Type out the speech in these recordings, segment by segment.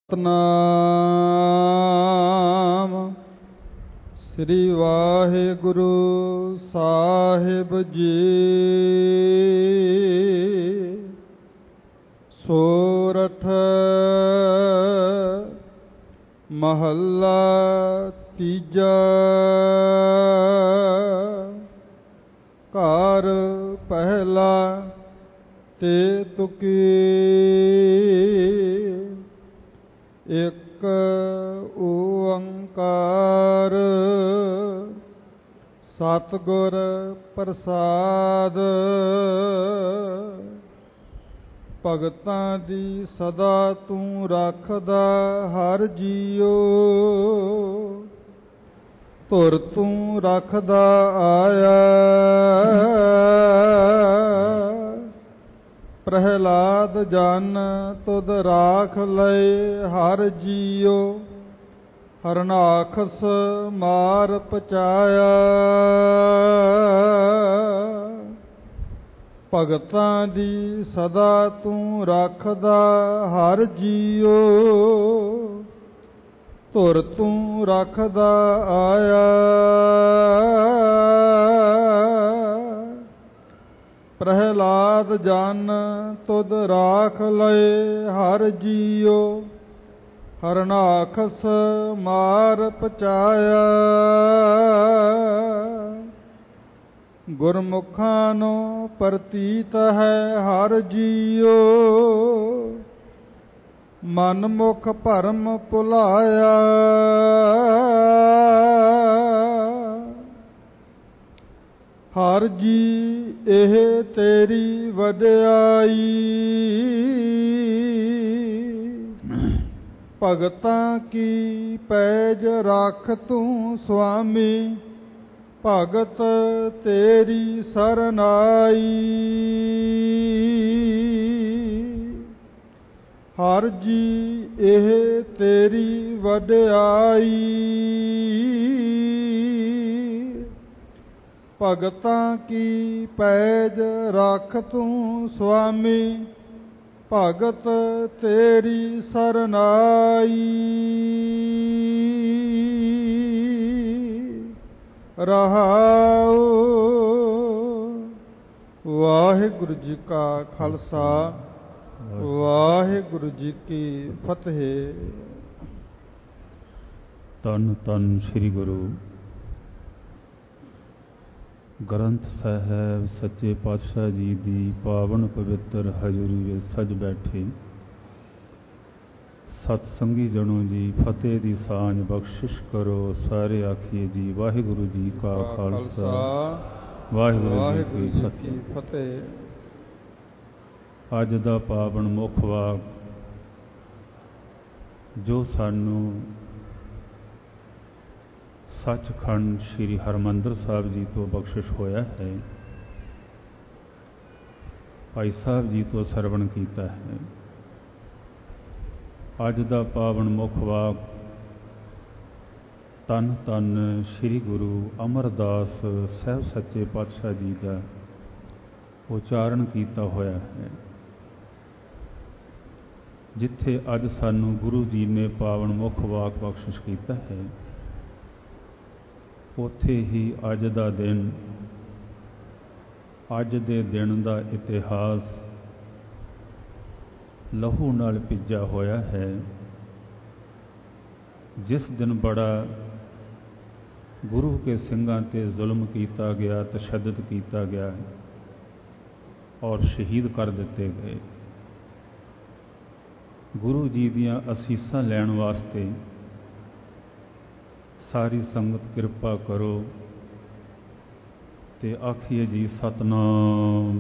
ਸਤਿਨਾਮ ਸ੍ਰੀ ਵਾਹਿਗੁਰੂ ਸਾਹਿਬ ਜੀ। ਸੋਰਠ ਮਹੱਲਾ ਤੀਜਾ। ਘਰ ਪਹਿਲਾ ਤੇ ਤੁਕੀ ਇੱਕ ਓੰਕਾਰ ਸਤਿਗੁਰ ਪ੍ਰਸਾਦ। ਭਗਤਾਂ ਦੀ ਸਦਾ ਤੂੰ ਰੱਖਦਾ ਹਰ ਜੀਓ। ਧੁਰ ਤੂੰ ਰੱਖਦਾ ਆਇਆ। ਪ੍ਰਹਿਲਾਦ ਜਨ ਤੁਧ ਰਾਖ ਲਏ ਹਰ ਜੀਓ। ਹਰਨਾਖਸ ਮਾਰ ਪਚਾਇਆ। ਭਗਤਾਂ ਦੀ ਸਦਾ ਤੂੰ ਰੱਖਦਾ ਹਰ ਜੀਓ। ਧੁਰ ਤੂੰ ਰੱਖਦਾ ਆਇਆ। ਪ੍ਰਹਿਲਾਦ ਜਨ ਤੁਧ ਰਾਖ ਲਏ ਹਰ ਜੀਓ। ਹਰਨਾਖਸ ਮਾਰ ਪਚਾਇਆ। ਗੁਰਮੁਖਾਂ ਨੂੰ ਪ੍ਰਤੀਤ ਹੈ ਹਰ ਜੀਓ। ਮਨਮੁਖ ਭਰਮ ਭੁਲਾਇਆ। ਹਰ ਜੀ ਇਹ ਤੇਰੀ ਵਡਿਆਈ। ਭਗਤਾਂ ਕੀ ਪੈਜ ਰੱਖ ਤੂੰ ਸੁਆਮੀ। ਭਗਤ ਤੇਰੀ ਸਰਨਾਈ। ਹਰ ਜੀ ਇਹ ਤੇਰੀ ਵਡਿਆਈ। ਭਗਤਾਂ ਕੀ ਪੈਜ ਰੱਖ ਤੂੰ ਸੁਆਮੀ। ਭਗਤ ਤੇਰੀ ਸਰਨਾਈ। ਰਹਾਉ। ਵਾਹਿਗੁਰੂ ਜੀ ਕਾ ਖਾਲਸਾ ਵਾਹਿਗੁਰੂ ਜੀ ਕੀ ਫਤਿਹ। ਧੰਨ ਧੰਨ ਸ੍ਰੀ ਗੁਰੂ ਗ੍ਰੰਥ ਸਾਹਿਬ ਸੱਚੇ ਪਾਤਸ਼ਾਹ ਜੀ ਦੀ ਪਾਵਨ ਪਵਿੱਤਰ ਹਜ਼ੂਰੀ ਵਿੱਚ ਸਜ ਬੈਠੇ ਸਤ ਸੰਗੀ ਜਣੋ ਜੀ, ਫਤਿਹ ਦੀ ਸਾਂਝ ਬਖਸ਼ਿਸ਼ ਕਰੋ। ਸਾਰੇ ਆਖੀਏ ਜੀ ਵਾਹਿਗੁਰੂ ਜੀ ਕਾ ਖਾਲਸਾ ਵਾਹਿਗੁਰੂ ਜੀ ਕੀ ਫਤਿਹ। ਅੱਜ ਦਾ ਪਾਵਨ ਮੁੱਖ ਵਾਕ ਜੋ ਸਾਨੂੰ ਸੱਚਖੰਡ ਸ੍ਰੀ ਹਰਿਮੰਦਰ ਸਾਹਿਬ ਜੀ ਤੋਂ ਬਖਸ਼ਿਸ਼ ਹੋਇਆ ਹੈ, ਭਾਈ ਸਾਹਿਬ ਜੀ ਤੋਂ ਸਰਵਣ ਕੀਤਾ ਹੈ। ਅੱਜ ਦਾ ਪਾਵਨ ਮੁੱਖ ਵਾਕ ਧੰਨ ਧੰਨ ਸ੍ਰੀ ਗੁਰੂ ਅਮਰਦਾਸ ਸਾਹਿਬ ਸੱਚੇ ਪਾਤਸ਼ਾਹ ਜੀ ਦਾ ਉਚਾਰਨ ਕੀਤਾ ਹੋਇਆ ਹੈ। ਜਿੱਥੇ ਅੱਜ ਸਾਨੂੰ ਗੁਰੂ ਜੀ ਨੇ ਪਾਵਨ ਮੁੱਖ ਵਾਕ ਬਖਸ਼ਿਸ਼ ਕੀਤਾ ਹੈ, ਉੱਥੇ ਹੀ ਅੱਜ ਦਾ ਦਿਨ, ਅੱਜ ਦੇ ਦਿਨ ਦਾ ਇਤਿਹਾਸ ਲਹੂ ਨਾਲ ਭਿੱਜਾ ਹੋਇਆ ਹੈ। ਜਿਸ ਦਿਨ ਬੜਾ ਗੁਰੂ ਕੇ ਸਿੰਘਾਂ 'ਤੇ ਜ਼ੁਲਮ ਕੀਤਾ ਗਿਆ, ਤਸ਼ੱਦਦ ਕੀਤਾ ਗਿਆ ਔਰ ਸ਼ਹੀਦ ਕਰ ਦਿੱਤੇ ਗਏ। ਗੁਰੂ ਜੀ ਦੀਆਂ ਅਸੀਸਾਂ ਲੈਣ ਵਾਸਤੇ ਸਾਰੀ ਸੰਗਤ ਕਿਰਪਾ ਕਰੋ ਤੇ ਆਖੀਏ ਜੀ ਸਤਨਾਮ।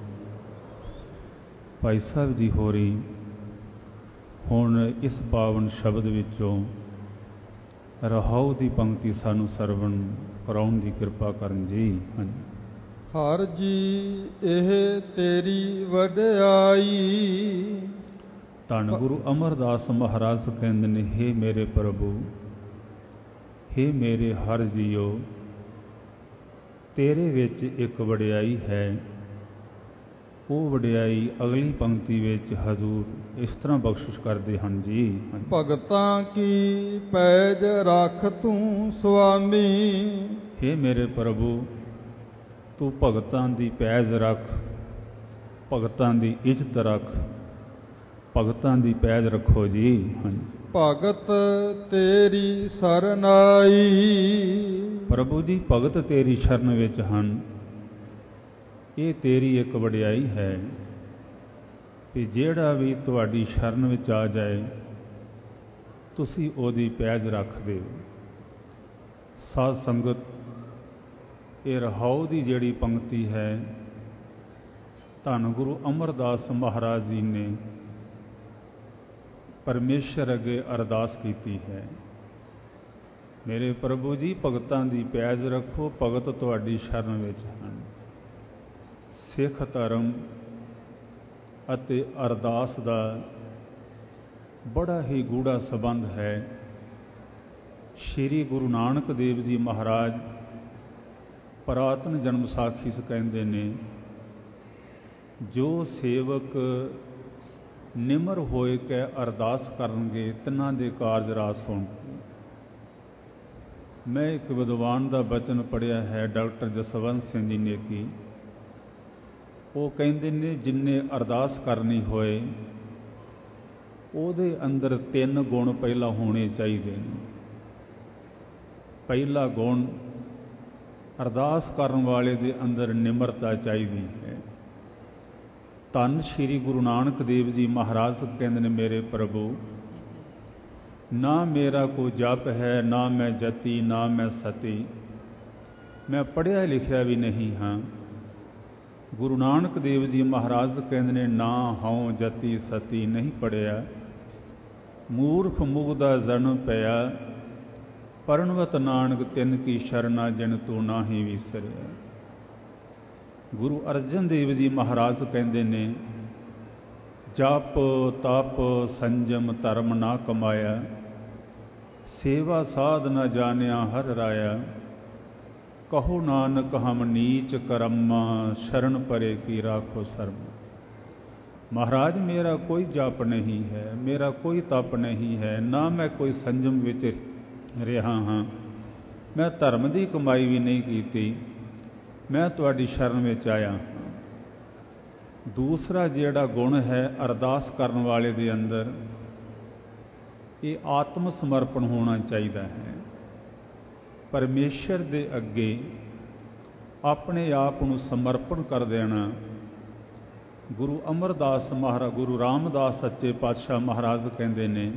ਭਾਈ ਸਾਹਿਬ ਜੀ ਹੋਰੀ ਹੁਣ ਇਸ ਪਾਵਨ ਸ਼ਬਦ ਵਿੱਚੋਂ ਰਹਾਉ ਦੀ ਪੰਕਤੀ ਸਾਨੂੰ ਸਰਵਣ ਕਰਾਉਣ ਦੀ ਕਿਰਪਾ ਕਰਨ ਜੀ। ਹਰ ਜੀ ਇਹ ਤੇਰੀ ਵਡਿਆਈ। ਧੰਨ ਗੁਰੂ ਅਮਰਦਾਸ ਮਹਾਰਾਜ ਕਹਿੰਦੇ ਨੇ, ਹੇ ਮੇਰੇ ਪ੍ਰਭੂ, ਹੇ ਮੇਰੇ ਹਰ ਜੀਓ, ਤੇਰੇ ਵਿੱਚ ਇੱਕ ਵਡਿਆਈ ਹੈ ਉਹ ਵਡਿਆਈ ਅਗਲੀ ਪੰਕਤੀ ਵਿੱਚ ਹਜ਼ੂਰ ਇਸ ਤਰ੍ਹਾਂ ਬਖਸ਼ਿਸ਼ ਕਰਦੇ ਹਨ ਜੀ। ਭਗਤਾਂ ਕੀ ਪੈਜ ਰੱਖ ਤੂੰ ਸੁਆਮੀ। ਹੇ ਮੇਰੇ ਪ੍ਰਭੂ, ਤੂੰ ਭਗਤਾਂ ਦੀ ਪੈਜ ਰੱਖ, ਭਗਤਾਂ ਦੀ ਇੱਜ਼ਤ ਰੱਖ, ਭਗਤਾਂ ਦੀ ਪੈਜ ਰੱਖੋ ਜੀ। ਹਾਂਜੀ। ਭਗਤ ਤੇਰੀ ਸ਼ਰਨ ਆਈ। ਪ੍ਰਭੂ ਜੀ, ਭਗਤ ਤੇਰੀ ਸ਼ਰਨ ਵਿੱਚ ਹਨ। ਇਹ ਤੇਰੀ ਇੱਕ ਵਡਿਆਈ ਹੈ ਕਿ ਜਿਹੜਾ ਵੀ ਤੁਹਾਡੀ ਸ਼ਰਨ ਵਿੱਚ ਆ ਜਾਏ ਤੁਸੀਂ ਉਹਦੀ ਪੈਜ ਰੱਖਦੇ ਹੋ। ਸਾਧ ਸੰਗਤ, ਇਹ ਰਹਾਉ ਦੀ ਜਿਹੜੀ ਪੰਕਤੀ ਹੈ, ਧੰਨ ਗੁਰੂ ਅਮਰਦਾਸ ਮਹਾਰਾਜ ਜੀ ਨੇ ਪਰਮੇਸ਼ਰ ਅੱਗੇ ਅਰਦਾਸ ਕੀਤੀ ਹੈ। ਮੇਰੇ ਪ੍ਰਭੂ ਜੀ, ਭਗਤਾਂ ਦੀ ਪੈਜ ਰੱਖੋ, ਭਗਤ ਤੁਹਾਡੀ ਸ਼ਰਨ ਵਿੱਚ ਹਨ। ਸਿੱਖ ਧਰਮ ਅਤੇ ਅਰਦਾਸ ਦਾ ਬੜਾ ਹੀ ਗੂੜਾ ਸੰਬੰਧ ਹੈ। ਸ਼੍ਰੀ ਗੁਰੂ ਨਾਨਕ ਦੇਵ ਜੀ ਮਹਾਰਾਜ ਪੁਰਾਤਨ ਜਨਮ ਸਾਖੀ 'ਚ ਕਹਿੰਦੇ ਨੇ, ਜੋ ਸੇਵਕ ਨਿਮਰ ਹੋਏ ਕੇ ਅਰਦਾਸ ਕਰਨਗੇ ਤਿੰਨਾਂ ਦੇ ਕਾਰਜ ਰਾਸ ਹੋਣਗੇ। ਮੈਂ ਇੱਕ ਵਿਦਵਾਨ ਦਾ ਬਚਨ ਪੜ੍ਹਿਆ ਹੈ, ਡਾਕਟਰ ਜਸਵੰਤ ਸਿੰਘ ਜੀ ਨੇਕੀ। ਉਹ ਕਹਿੰਦੇ ਨੇ, ਜਿੰਨੇ ਅਰਦਾਸ ਕਰਨੀ ਹੋਏ ਉਹਦੇ ਅੰਦਰ 3 ਗੁਣ ਪਹਿਲਾਂ ਹੋਣੇ ਚਾਹੀਦੇ ਨੇ। ਪਹਿਲਾ ਗੁਣ, ਅਰਦਾਸ ਕਰਨ ਵਾਲੇ ਦੇ ਅੰਦਰ ਨਿਮਰਤਾ ਚਾਹੀਦੀ ਹੈ। ਧੰਨ ਸ਼੍ਰੀ ਗੁਰੂ ਨਾਨਕ ਦੇਵ ਜੀ ਮਹਾਰਾਜ ਕਹਿੰਦੇ ਨੇ, ਮੇਰੇ ਪ੍ਰਭੂ, ਨਾ ਮੇਰਾ ਕੋਈ ਜਪ ਹੈ, ਨਾ ਮੈਂ ਜਤੀ, ਨਾ ਮੈਂ ਸਤੀ, ਮੈਂ ਪੜ੍ਹਿਆ ਲਿਖਿਆ ਵੀ ਨਹੀਂ ਹਾਂ। ਗੁਰੂ ਨਾਨਕ ਦੇਵ ਜੀ ਮਹਾਰਾਜ ਕਹਿੰਦੇ ਨੇ, ਨਾ ਹਉ ਜਤੀ ਸਤੀ ਨਹੀਂ ਪੜ੍ਹਿਆ, ਮੂਰਖ ਮੁਗਦਾ ਜਨਮ ਪਿਆ, ਪਰਣਵਤ ਨਾਨਕ ਤਿੰਨ ਕੀ ਸ਼ਰਨਾ ਜਿਨ ਤੂੰ ਨਾਹੀ ਵਿਸਰਿਆ। ਗੁਰੂ ਅਰਜਨ ਦੇਵ ਜੀ ਮਹਾਰਾਜ ਕਹਿੰਦੇ ਨੇ, ਜਪ ਤਪ ਸੰਜਮ ਧਰਮ ਨਾ ਕਮਾਇਆ, ਸੇਵਾ ਸਾਧ ਨਾ ਜਾਣਿਆ ਹਰ ਰਾਇਆ, ਕਹੋ ਨਾਨਕ ਹਮ ਨੀਚ ਕਰਮਾ, ਸ਼ਰਨ ਪਰੇ ਕੀ ਰਾਖੋ ਸਰਮ। ਮਹਾਰਾਜ, ਮੇਰਾ ਕੋਈ ਜਪ ਨਹੀਂ ਹੈ, ਮੇਰਾ ਕੋਈ ਤਪ ਨਹੀਂ ਹੈ, ਨਾ ਮੈਂ ਕੋਈ ਸੰਜਮ ਵਿੱਚ ਰਿਹਾ ਹਾਂ, ਮੈਂ ਧਰਮ ਦੀ ਕਮਾਈ ਵੀ ਨਹੀਂ ਕੀਤੀ, ਮੈਂ ਤੁਹਾਡੀ ਸ਼ਰਨ ਵਿੱਚ ਆਇਆ ਹਾਂ। ਦੂਸਰਾ ਜਿਹੜਾ ਗੁਣ ਹੈ ਅਰਦਾਸ ਕਰਨ ਵਾਲੇ ਦੇ ਅੰਦਰ, ਇਹ ਆਤਮ ਸਮਰਪਣ ਹੋਣਾ ਚਾਹੀਦਾ ਹੈ। ਪਰਮੇਸ਼ਰ ਦੇ ਅੱਗੇ ਆਪਣੇ ਆਪ ਨੂੰ ਸਮਰਪਣ ਕਰ ਦੇਣਾ। ਗੁਰੂ ਅਮਰਦਾਸ ਮਹਾਰਾਜ, ਗੁਰੂ ਰਾਮਦਾਸ ਸੱਚੇ ਪਾਤਸ਼ਾਹ ਮਹਾਰਾਜ ਕਹਿੰਦੇ ਨੇ,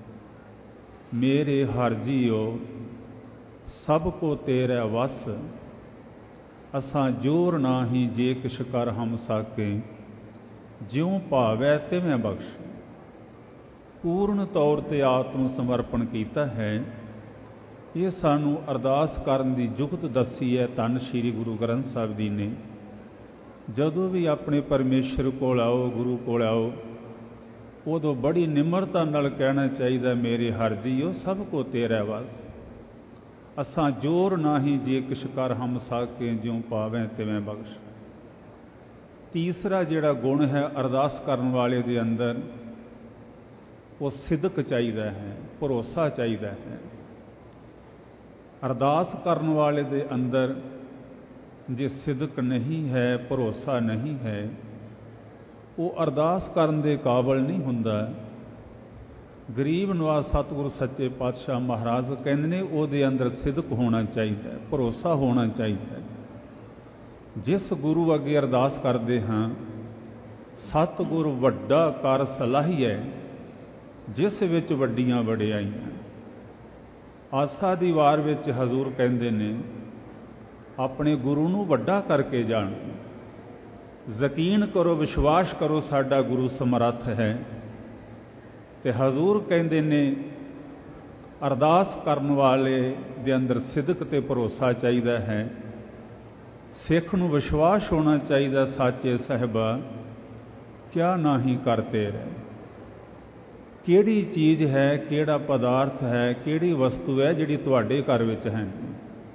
ਮੇਰੇ ਹਰਿ ਜੀਓ ਸਭ ਕੋ ਤੇਰਾ ਵਸ, ਅਸਾਂ ਜੋਰ ਨਾਹੀ ਜੇ ਕਿਛ ਕਰ ਹਮ ਸਾਕੇ, ਜਿਉ ਭਾਵੈ ਤਿਵੇਂ ਬਖਸ਼। ਪੂਰਨ ਤੌਰ 'ਤੇ ਆਤਮ ਸਮਰਪਣ ਕੀਤਾ ਹੈ। ਇਹ ਸਾਨੂੰ ਅਰਦਾਸ ਕਰਨ ਦੀ ਜੁਗਤ ਦੱਸੀ ਹੈ ਧੰਨ ਸ਼੍ਰੀ ਗੁਰੂ ਗ੍ਰੰਥ ਸਾਹਿਬ ਜੀ ਨੇ। ਜਦੋਂ ਵੀ ਆਪਣੇ ਪਰਮੇਸ਼ਰ ਕੋਲ ਆਓ, ਗੁਰੂ ਕੋਲ ਆਓ, ਉਦੋਂ ਬੜੀ ਨਿਮਰਤਾ ਨਾਲ ਕਹਿਣਾ ਚਾਹੀਦਾ, ਮੇਰੇ ਹਰਿ ਜੀਓ ਸਭ ਕੋ ਤੇਰਾ ਵਸ, ਅਸਾਂ ਜੋਰ ਨਾਹੀ ਜੇ ਕਿਛ ਕਰ ਹਮ ਸਾਕੇ, ਜਿਉ ਭਾਵੈ ਤਿਵੇਂ ਬਖਸ਼। ਤੀਸਰਾ ਜਿਹੜਾ ਗੁਣ ਹੈ ਅਰਦਾਸ ਕਰਨ ਵਾਲੇ ਦੇ ਅੰਦਰ, ਉਹ ਸਿਦਕ ਚਾਹੀਦਾ ਹੈ, ਭਰੋਸਾ ਚਾਹੀਦਾ ਹੈ। ਅਰਦਾਸ ਕਰਨ ਵਾਲੇ ਦੇ ਅੰਦਰ ਜੇ ਸਿਦਕ ਨਹੀਂ ਹੈ, ਭਰੋਸਾ ਨਹੀਂ ਹੈ, ਉਹ ਅਰਦਾਸ ਕਰਨ ਦੇ ਕਾਬਲ ਨਹੀਂ ਹੁੰਦਾ। ਗਰੀਬ ਨਵਾਜ਼ ਸਤਿਗੁਰੂ ਸੱਚੇ ਪਾਤਸ਼ਾਹ ਮਹਾਰਾਜ ਕਹਿੰਦੇ ਨੇ, ਉਹਦੇ ਅੰਦਰ ਸਿਦਕ ਹੋਣਾ ਚਾਹੀਦਾ, ਭਰੋਸਾ ਹੋਣਾ ਚਾਹੀਦਾ। ਜਿਸ ਗੁਰੂ ਅੱਗੇ ਅਰਦਾਸ ਕਰਦੇ ਹਾਂ, ਸਤਿਗੁਰੂ ਵੱਡਾ ਕਰ ਸਲਾਹੀਐ, ਜਿਸ ਵਿੱਚ ਵੱਡੀਆਂ ਵਡਿਆਈਆਂ। ਆਸਾ ਦੀ ਵਾਰ ਵਿੱਚ ਹਜ਼ੂਰ ਕਹਿੰਦੇ ਨੇ, ਆਪਣੇ ਗੁਰੂ ਨੂੰ ਵੱਡਾ ਕਰਕੇ ਜਾਣ, ਯਕੀਨ ਕਰੋ, ਵਿਸ਼ਵਾਸ ਕਰੋ, ਸਾਡਾ ਗੁਰੂ ਸਮਰੱਥ ਹੈ। ਤੇ ਹਜ਼ੂਰ ਕਹਿੰਦੇ ਨੇ, ਅਰਦਾਸ ਕਰਨ ਵਾਲੇ ਦੇ ਅੰਦਰ ਸਿਦਕ ਤੇ ਭਰੋਸਾ ਚਾਹੀਦਾ ਹੈ। ਸਿੱਖ ਨੂੰ ਵਿਸ਼ਵਾਸ ਹੋਣਾ ਚਾਹੀਦਾ, ਸਾਚੇ ਸਾਹਿਬਾ ਕਿਆ ਨਾਹੀ ਕਰਤੇ ਰਹਿ। ਕਿਹੜੀ ਚੀਜ਼ ਹੈ, ਕਿਹੜਾ ਪਦਾਰਥ ਹੈ, ਕਿਹੜੀ ਵਸਤੂ ਹੈ ਜਿਹੜੀ ਤੁਹਾਡੇ ਘਰ ਵਿੱਚ ਹੈ।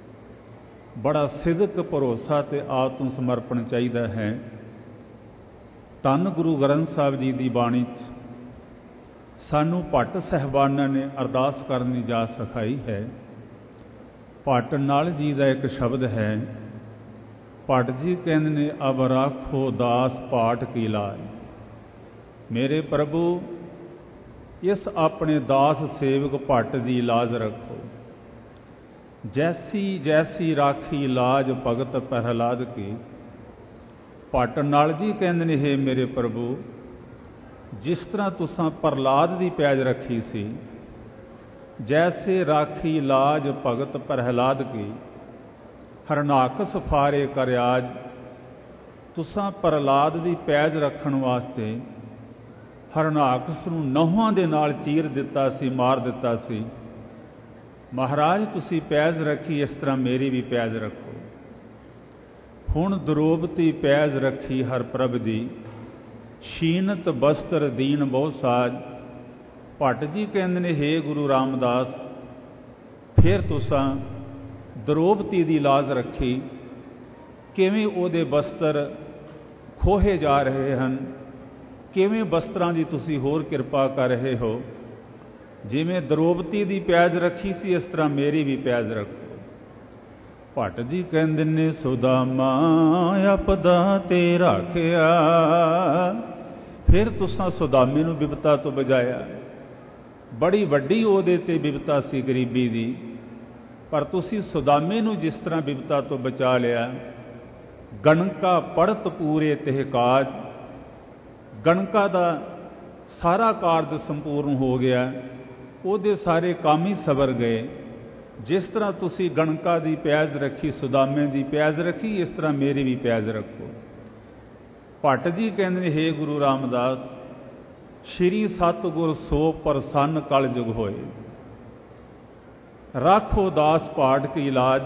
ਬੜਾ ਸਿਦਕ, ਭਰੋਸਾ ਤੇ ਆਤਮ ਸਮਰਪਣ ਚਾਹੀਦਾ ਹੈ। ਧੰਨ ਗੁਰੂ ਗ੍ਰੰਥ ਸਾਹਿਬ ਜੀ ਦੀ ਬਾਣੀ 'ਚ ਸਾਨੂੰ ਭੱਟ ਸਾਹਿਬਾਨਾਂ ਨੇ ਅਰਦਾਸ ਕਰਨ ਦੀ ਜਾਚ ਸਿਖਾਈ ਹੈ। ਭੱਟ ਨਲ ਜੀ ਦਾ ਇੱਕ ਸ਼ਬਦ ਹੈ। ਭੱਟ ਜੀ ਕਹਿੰਦੇ ਨੇ, ਅਬ ਰਾਖੋ ਦਾਸ ਪਾਠ ਕੀ ਲਾਜ। ਮੇਰੇ ਪ੍ਰਭੂ, ਇਸ ਆਪਣੇ ਦਾਸ ਸੇਵਕ ਭੱਟ ਦੀ ਲਾਜ ਰੱਖੋ। ਜੈਸੀ ਜੈਸੀ ਰਾਖੀ ਲਾਜ ਭਗਤ ਪ੍ਰਹਲਾਦ ਕੀ। ਭੱਟ ਨਲ ਜੀ ਕਹਿੰਦੇ ਨੇ, ਹੇ ਮੇਰੇ ਪ੍ਰਭੂ, ਜਿਸ ਤਰ੍ਹਾਂ ਤੁਸਾਂ ਪ੍ਰਹਲਾਦ ਦੀ ਪੈਜ ਰੱਖੀ ਸੀ, ਜੈਸੇ ਰਾਖੀ ਲਾਜ ਭਗਤ ਪ੍ਰਹਲਾਦ ਕੀ। ਹਰਨਾਕਸ ਫਾਰੇ ਕਰਿਆਜ। ਤੁਸਾਂ ਪ੍ਰਹਲਾਦ ਦੀ ਪੈਜ ਰੱਖਣ ਵਾਸਤੇ ਹਰਨਾਕਸ ਨੂੰ ਨਹੁੰਆਂ ਦੇ ਨਾਲ ਚੀਰ ਦਿੱਤਾ ਸੀ, ਮਾਰ ਦਿੱਤਾ ਸੀ। ਮਹਾਰਾਜ, ਤੁਸੀਂ ਪੈਜ ਰੱਖੀ, ਇਸ ਤਰ੍ਹਾਂ ਮੇਰੀ ਵੀ ਪੈਜ ਰੱਖੋ। ਹੁਣ ਦਰੋਬਤੀ ਪੈਜ ਰੱਖੀ ਹਰ ਪ੍ਰਭ ਦੀ, ਸ਼ੀਨਤ ਬਸਤਰ ਦੀਨ ਬਹੁ ਸਾਜ। ਭੱਟ ਜੀ ਕਹਿੰਦੇ ਨੇ, ਹੇ ਗੁਰੂ ਰਾਮਦਾਸ, ਫਿਰ ਤੁਸਾਂ ਦਰੋਬਤੀ ਦੀ ਲਾਜ ਰੱਖੀ। ਕਿਵੇਂ ਉਹਦੇ ਬਸਤਰ ਖੋਹੇ ਜਾ ਰਹੇ ਹਨ, ਕਿਵੇਂ ਬਸਤਰਾਂ ਦੀ ਤੁਸੀਂ ਹੋਰ ਕਿਰਪਾ ਕਰ ਰਹੇ ਹੋ। ਜਿਵੇਂ ਦਰੋਬਤੀ ਦੀ ਪੈਜ ਰੱਖੀ ਸੀ, ਇਸ ਤਰ੍ਹਾਂ ਮੇਰੀ ਵੀ ਪੈਜ ਰੱਖੋ। ਭੱਟ ਜੀ ਕਹਿੰਦੇ ਨੇ, ਸੁਦਾਮਾ ਆਪਦਾ ਤੇ ਰਾਖਿਆ। ਫਿਰ ਤੁਸਾਂ ਸੁਦਾਮੇ ਨੂੰ ਬਿਪਤਾ ਤੋਂ ਬਚਾਇਆ। ਬੜੀ ਵੱਡੀ ਉਹਦੇ ਤੇ ਬਿਪਤਾ ਸੀ, ਗਰੀਬੀ ਦੀ, ਪਰ ਤੁਸੀਂ ਸੁਦਾਮੇ ਨੂੰ ਜਿਸ ਤਰ੍ਹਾਂ ਬਿਪਤਾ ਤੋਂ ਬਚਾ ਲਿਆ। ਗਣਕਾ ਪੜਤ ਪੂਰੇ ਤਿਹ ਕਾਜ। ਗਣਕਾ ਦਾ ਸਾਰਾ ਕਾਰਜ ਸੰਪੂਰਨ ਹੋ ਗਿਆ, ਉਹਦੇ ਸਾਰੇ ਕੰਮ ਹੀ ਸਵਰ ਗਏ। ਜਿਸ ਤਰ੍ਹਾਂ ਤੁਸੀਂ ਗਣਕਾ ਦੀ ਪੈਜ ਰੱਖੀ, ਸੁਦਾਮੇ ਦੀ ਪੈਜ ਰੱਖੀ, ਇਸ ਤਰ੍ਹਾਂ ਮੇਰੀ ਵੀ ਪੈਜ ਰੱਖੋ। ਭੱਟ ਜੀ ਕਹਿੰਦੇ ਨੇ, ਹੇ ਗੁਰੂ ਰਾਮਦਾਸ, ਸ਼੍ਰੀ ਸਤਿਗੁਰ ਸੋ ਪ੍ਰਸੰਨ ਕਲ ਯੁਗ ਹੋਏ। ਰਾਖੋ ਦਾਸ ਪਾਠ ਕੀ ਲਾਜ।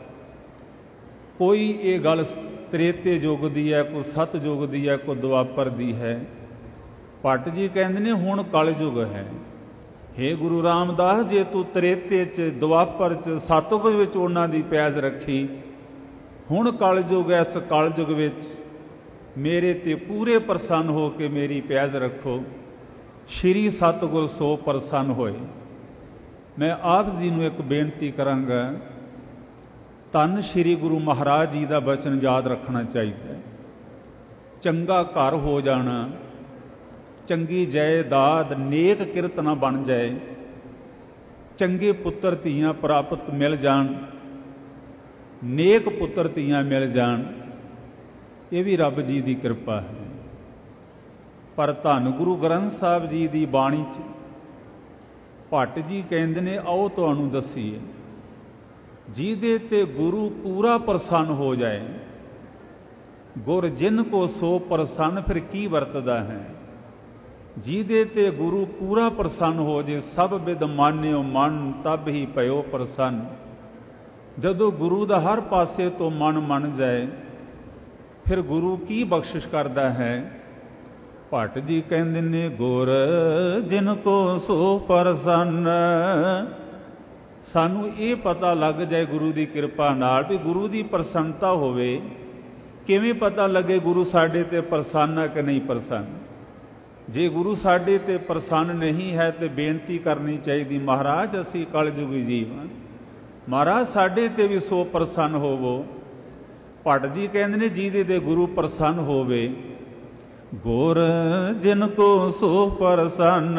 ਕੋਈ ਇਹ ਗੱਲ ਤ੍ਰੇਤੇ ਯੁੱਗ ਦੀ ਹੈ, ਕੋਈ ਸਤ ਯੁੱਗ ਦੀ ਹੈ, ਕੋਈ ਦੁਆਪਰ ਦੀ ਹੈ। ਭੱਟ ਜੀ ਕਹਿੰਦੇ ਨੇ, ਹੁਣ ਕਲ ਯੁੱਗ ਹੈ। ਹੇ ਗੁਰੂ ਰਾਮਦਾਸ, ਜੇ ਤੂੰ ਤ੍ਰੇਤੇ 'ਚ, ਦੁਆਪਰ 'ਚ, ਸਤਯੁਗ ਵਿੱਚ ਉਹਨਾਂ ਦੀ ਪੈਜ ਰੱਖੀ, ਹੁਣ ਕਲ ਯੁੱਗ, ਇਸ ਕਲ ਯੁੱਗ ਵਿੱਚ ਮੇਰੇ ਤੇ ਪੂਰੇ ਪ੍ਰਸੰਨ ਹੋ ਕੇ ਮੇਰੀ ਪੈਜ ਰੱਖੋ। ਸ਼੍ਰੀ ਸਤਿਗੁਰ ਸੋ ਪ੍ਰਸੰਨ ਹੋਏ। ਮੈਂ ਆਪ ਜੀ ਨੂੰ ਇੱਕ ਬੇਨਤੀ ਕਰਾਂਗਾ, ਧੰਨ ਸ਼੍ਰੀ ਗੁਰੂ ਮਹਾਰਾਜ ਜੀ ਦਾ ਬਚਨ ਯਾਦ ਰੱਖਣਾ ਚਾਹੀਦਾ। ਚੰਗਾ ਘਰ ਹੋ ਜਾਣਾ, ਚੰਗੀ ਜਾਇਦਾਦ, ਨੇਕ ਕਿਰਤ ਨਾ ਬਣ ਜਾਏ, ਚੰਗੇ ਪੁੱਤਰ ਧੀਆਂ ਪ੍ਰਾਪਤ ਮਿਲ ਜਾਣ, ਨੇਕ ਪੁੱਤਰ ਧੀਆਂ ਮਿਲ ਜਾਣ, ਇਹ ਵੀ ਰੱਬ ਜੀ ਦੀ ਕਿਰਪਾ ਹੈ। ਪਰ ਧੰਨ ਗੁਰੂ ਗ੍ਰੰਥ ਸਾਹਿਬ ਜੀ ਦੀ ਬਾਣੀ 'ਚ ਭੱਟ ਜੀ ਕਹਿੰਦੇ ਨੇ, ਆਓ ਤੁਹਾਨੂੰ ਦੱਸੀਏ, ਜਿਹਦੇ ਤੇ ਗੁਰੂ ਪੂਰਾ ਪ੍ਰਸੰਨ ਹੋ ਜਾਏ। ਗੁਰ ਜਿਨ ਕੋ ਸੋ ਪ੍ਰਸੰਨ, ਫਿਰ ਕੀ ਵਰਤਦਾ ਹੈ। ਜਿਹਦੇ ਤੇ ਗੁਰੂ ਪੂਰਾ ਪ੍ਰਸੰਨ ਹੋ ਜੇ, ਸਭ ਬਿਦ ਮਾਨਿਓ ਮਨ ਤਬ ਹੀ ਭਇਓ ਪ੍ਰਸੰਨ। ਜਦੋਂ ਗੁਰੂ ਦਾ ਹਰ ਪਾਸੇ ਤੋਂ ਮਨ ਮੰਨ ਜਾਏ, ਫਿਰ ਗੁਰੂ ਕੀ ਬਖਸ਼ਿਸ਼ ਕਰਦਾ ਹੈ। ਭੱਟ ਜੀ ਕਹਿੰਦੇ ਨੇ, ਗੁਰ ਜਿਨ ਕੋ ਸੋ ਪ੍ਰਸੰਨ। ਸਾਨੂੰ ਇਹ ਪਤਾ ਲੱਗ ਜਾਏ ਗੁਰੂ ਦੀ ਕਿਰਪਾ ਨਾਲ ਵੀ ਗੁਰੂ ਦੀ ਪ੍ਰਸੰਨਤਾ ਹੋਵੇ। ਕਿਵੇਂ ਪਤਾ ਲੱਗੇ ਗੁਰੂ ਸਾਡੇ ਤੇ ਪ੍ਰਸੰਨ ਹੈ ਕਿ ਨਹੀਂ ਪ੍ਰਸੰਨ। ਜੇ ਗੁਰੂ ਸਾਡੇ ਤੇ ਪ੍ਰਸੰਨ ਨਹੀਂ ਹੈ ਤੇ ਬੇਨਤੀ ਕਰਨੀ ਚਾਹੀਦੀ, ਮਹਾਰਾਜ ਅਸੀਂ ਕਲਯੁਗੀ ਜੀਵ ਹਾਂ, ਮਹਾਰਾਜ ਸਾਡੇ ਤੇ ਵੀ ਸੋ ਪ੍ਰਸੰਨ ਹੋਵੋ। ਭੱਟ ਜੀ ਕਹਿੰਦੇ ਨੇ, ਜਿਹਦੇ ਤੇ ਗੁਰੂ ਪ੍ਰਸੰਨ ਹੋਵੇ। ਗੁਰ ਜਿਨ ਕੋ ਸੋ ਪ੍ਰਸੰਨ,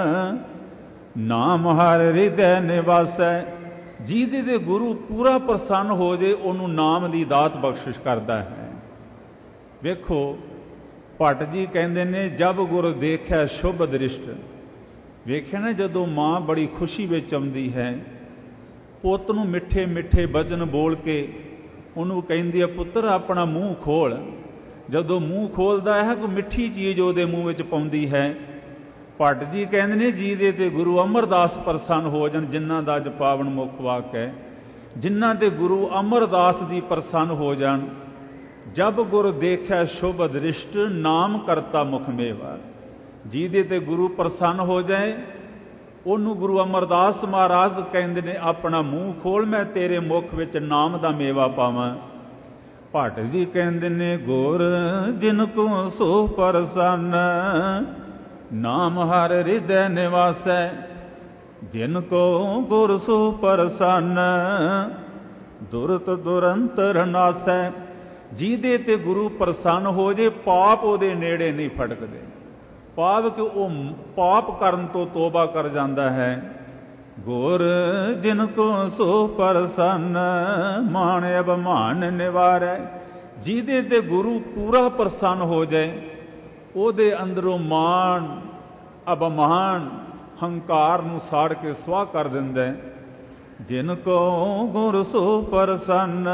ਨਾਮ ਹਰ ਹਿਰਦੈ ਨਿਵਾਸੈ। ਜਿਹਦੇ ਤੇ ਗੁਰੂ ਪੂਰਾ ਪ੍ਰਸੰਨ ਹੋ ਜੇ, ਉਹਨੂੰ ਨਾਮ ਦੀ ਦਾਤ ਬਖਸ਼ਿਸ਼ ਕਰਦਾ ਹੈ। ਵੇਖੋ, ਭੱਟ ਜੀ ਕਹਿੰਦੇ ਨੇ, ਜਬ ਗੁਰ ਦੇਖਿਆ ਸ਼ੁਭ ਦ੍ਰਿਸ਼ਟ। ਵੇਖਿਆ ਨਾ, ਜਦੋਂ ਮਾਂ ਬੜੀ ਖੁਸ਼ੀ ਵਿੱਚ ਆਉਂਦੀ ਹੈ, ਪੁੱਤ ਨੂੰ ਮਿੱਠੇ ਮਿੱਠੇ ਬਚਨ ਬੋਲ ਕੇ ਉਹਨੂੰ ਕਹਿੰਦੀ ਹੈ, ਪੁੱਤਰ ਆਪਣਾ ਮੂੰਹ ਖੋਲ। ਜਦੋਂ ਮੂੰਹ ਖੋਲਦਾ ਹੈ, ਕੋਈ ਮਿੱਠੀ ਚੀਜ਼ ਉਹਦੇ ਮੂੰਹ ਵਿੱਚ ਪਾਉਂਦੀ ਹੈ। ਭੱਟ ਜੀ ਕਹਿੰਦੇ ਨੇ, ਜਿਹਦੇ ਤੇ ਗੁਰੂ ਅਮਰਦਾਸ ਪ੍ਰਸੰਨ ਹੋ ਜਾਣ, ਜਿਨ੍ਹਾਂ ਦਾ ਅੱਜ ਪਾਵਨ ਮੁੱਖ ਵਾਕ ਹੈ, ਜਿਨ੍ਹਾਂ ਤੇ ਗੁਰੂ ਅਮਰਦਾਸ ਜੀ ਪ੍ਰਸੰਨ ਹੋ ਜਾਣ। ਜਬ ਗੁਰ ਦੇਖਿਆ ਸ਼ੁਭ ਦ੍ਰਿਸ਼ਟ, ਨਾਮ ਕਰਤਾ ਮੁਖ ਮੇਵਾ। ਜਿਹਦੇ ਤੇ ਗੁਰੂ ਪ੍ਰਸੰਨ ਹੋ ਜਾਏ, ਉਹਨੂੰ ਗੁਰੂ ਅਮਰਦਾਸ ਮਹਾਰਾਜ ਕਹਿੰਦੇ ਨੇ, ਆਪਣਾ ਮੂੰਹ ਖੋਲ, ਮੈਂ ਤੇਰੇ ਮੁਖ ਵਿੱਚ ਨਾਮ ਦਾ ਮੇਵਾ ਪਾਵਾਂ। ਭੱਟ ਜੀ ਕਹਿੰਦੇ ਨੇ ਗੁਰ ਜਿਨ ਕੋ ਸੋ ਪ੍ਰਸੰਨ, ਨਾਮ ਹਰ ਹਿਰਦੈ ਨਿਵਾਸੈ, ਜਿਨ ਕੋ ਗੁਰ ਸੋ ਪ੍ਰਸੰਨ, ਦੁਰਤ ਦੁਰੰਤਰ ਨਾਸੈ। ਜਿਹਦੇ ਤੇ ਗੁਰੂ ਪ੍ਰਸੰਨ ਹੋ ਜੇ ਪਾਪ ਉਹਦੇ ਨੇੜੇ ਨਹੀਂ ਫਟਕਦੇ। ਪਾਪ ਕਿ ਉਹ ਪਾਪ ਕਰਨ ਤੋਂ ਤੋਬਾ ਕਰ ਜਾਂਦਾ ਹੈ। ਗੁਰ ਜਿਨ ਕੋ ਸੋ ਪ੍ਰਸੰਨ, ਮਾਣ ਅਭਿਮਾਨ ਨਿਵਾਰੈ। ਜਿਹਦੇ ਤੇ ਗੁਰੂ ਪੂਰਾ ਪ੍ਰਸੰਨ ਹੋ ਜਾਏ ਉਹਦੇ ਅੰਦਰੋਂ ਮਾਣ ਅਭਿਮਾਨ ਹੰਕਾਰ ਨੂੰ ਸਾੜ ਕੇ ਸੁਆਹ ਕਰ ਦਿੰਦਾ। ਜਿਨ ਕੋ ਗੁਰ ਸੋ ਪ੍ਰਸੰਨ,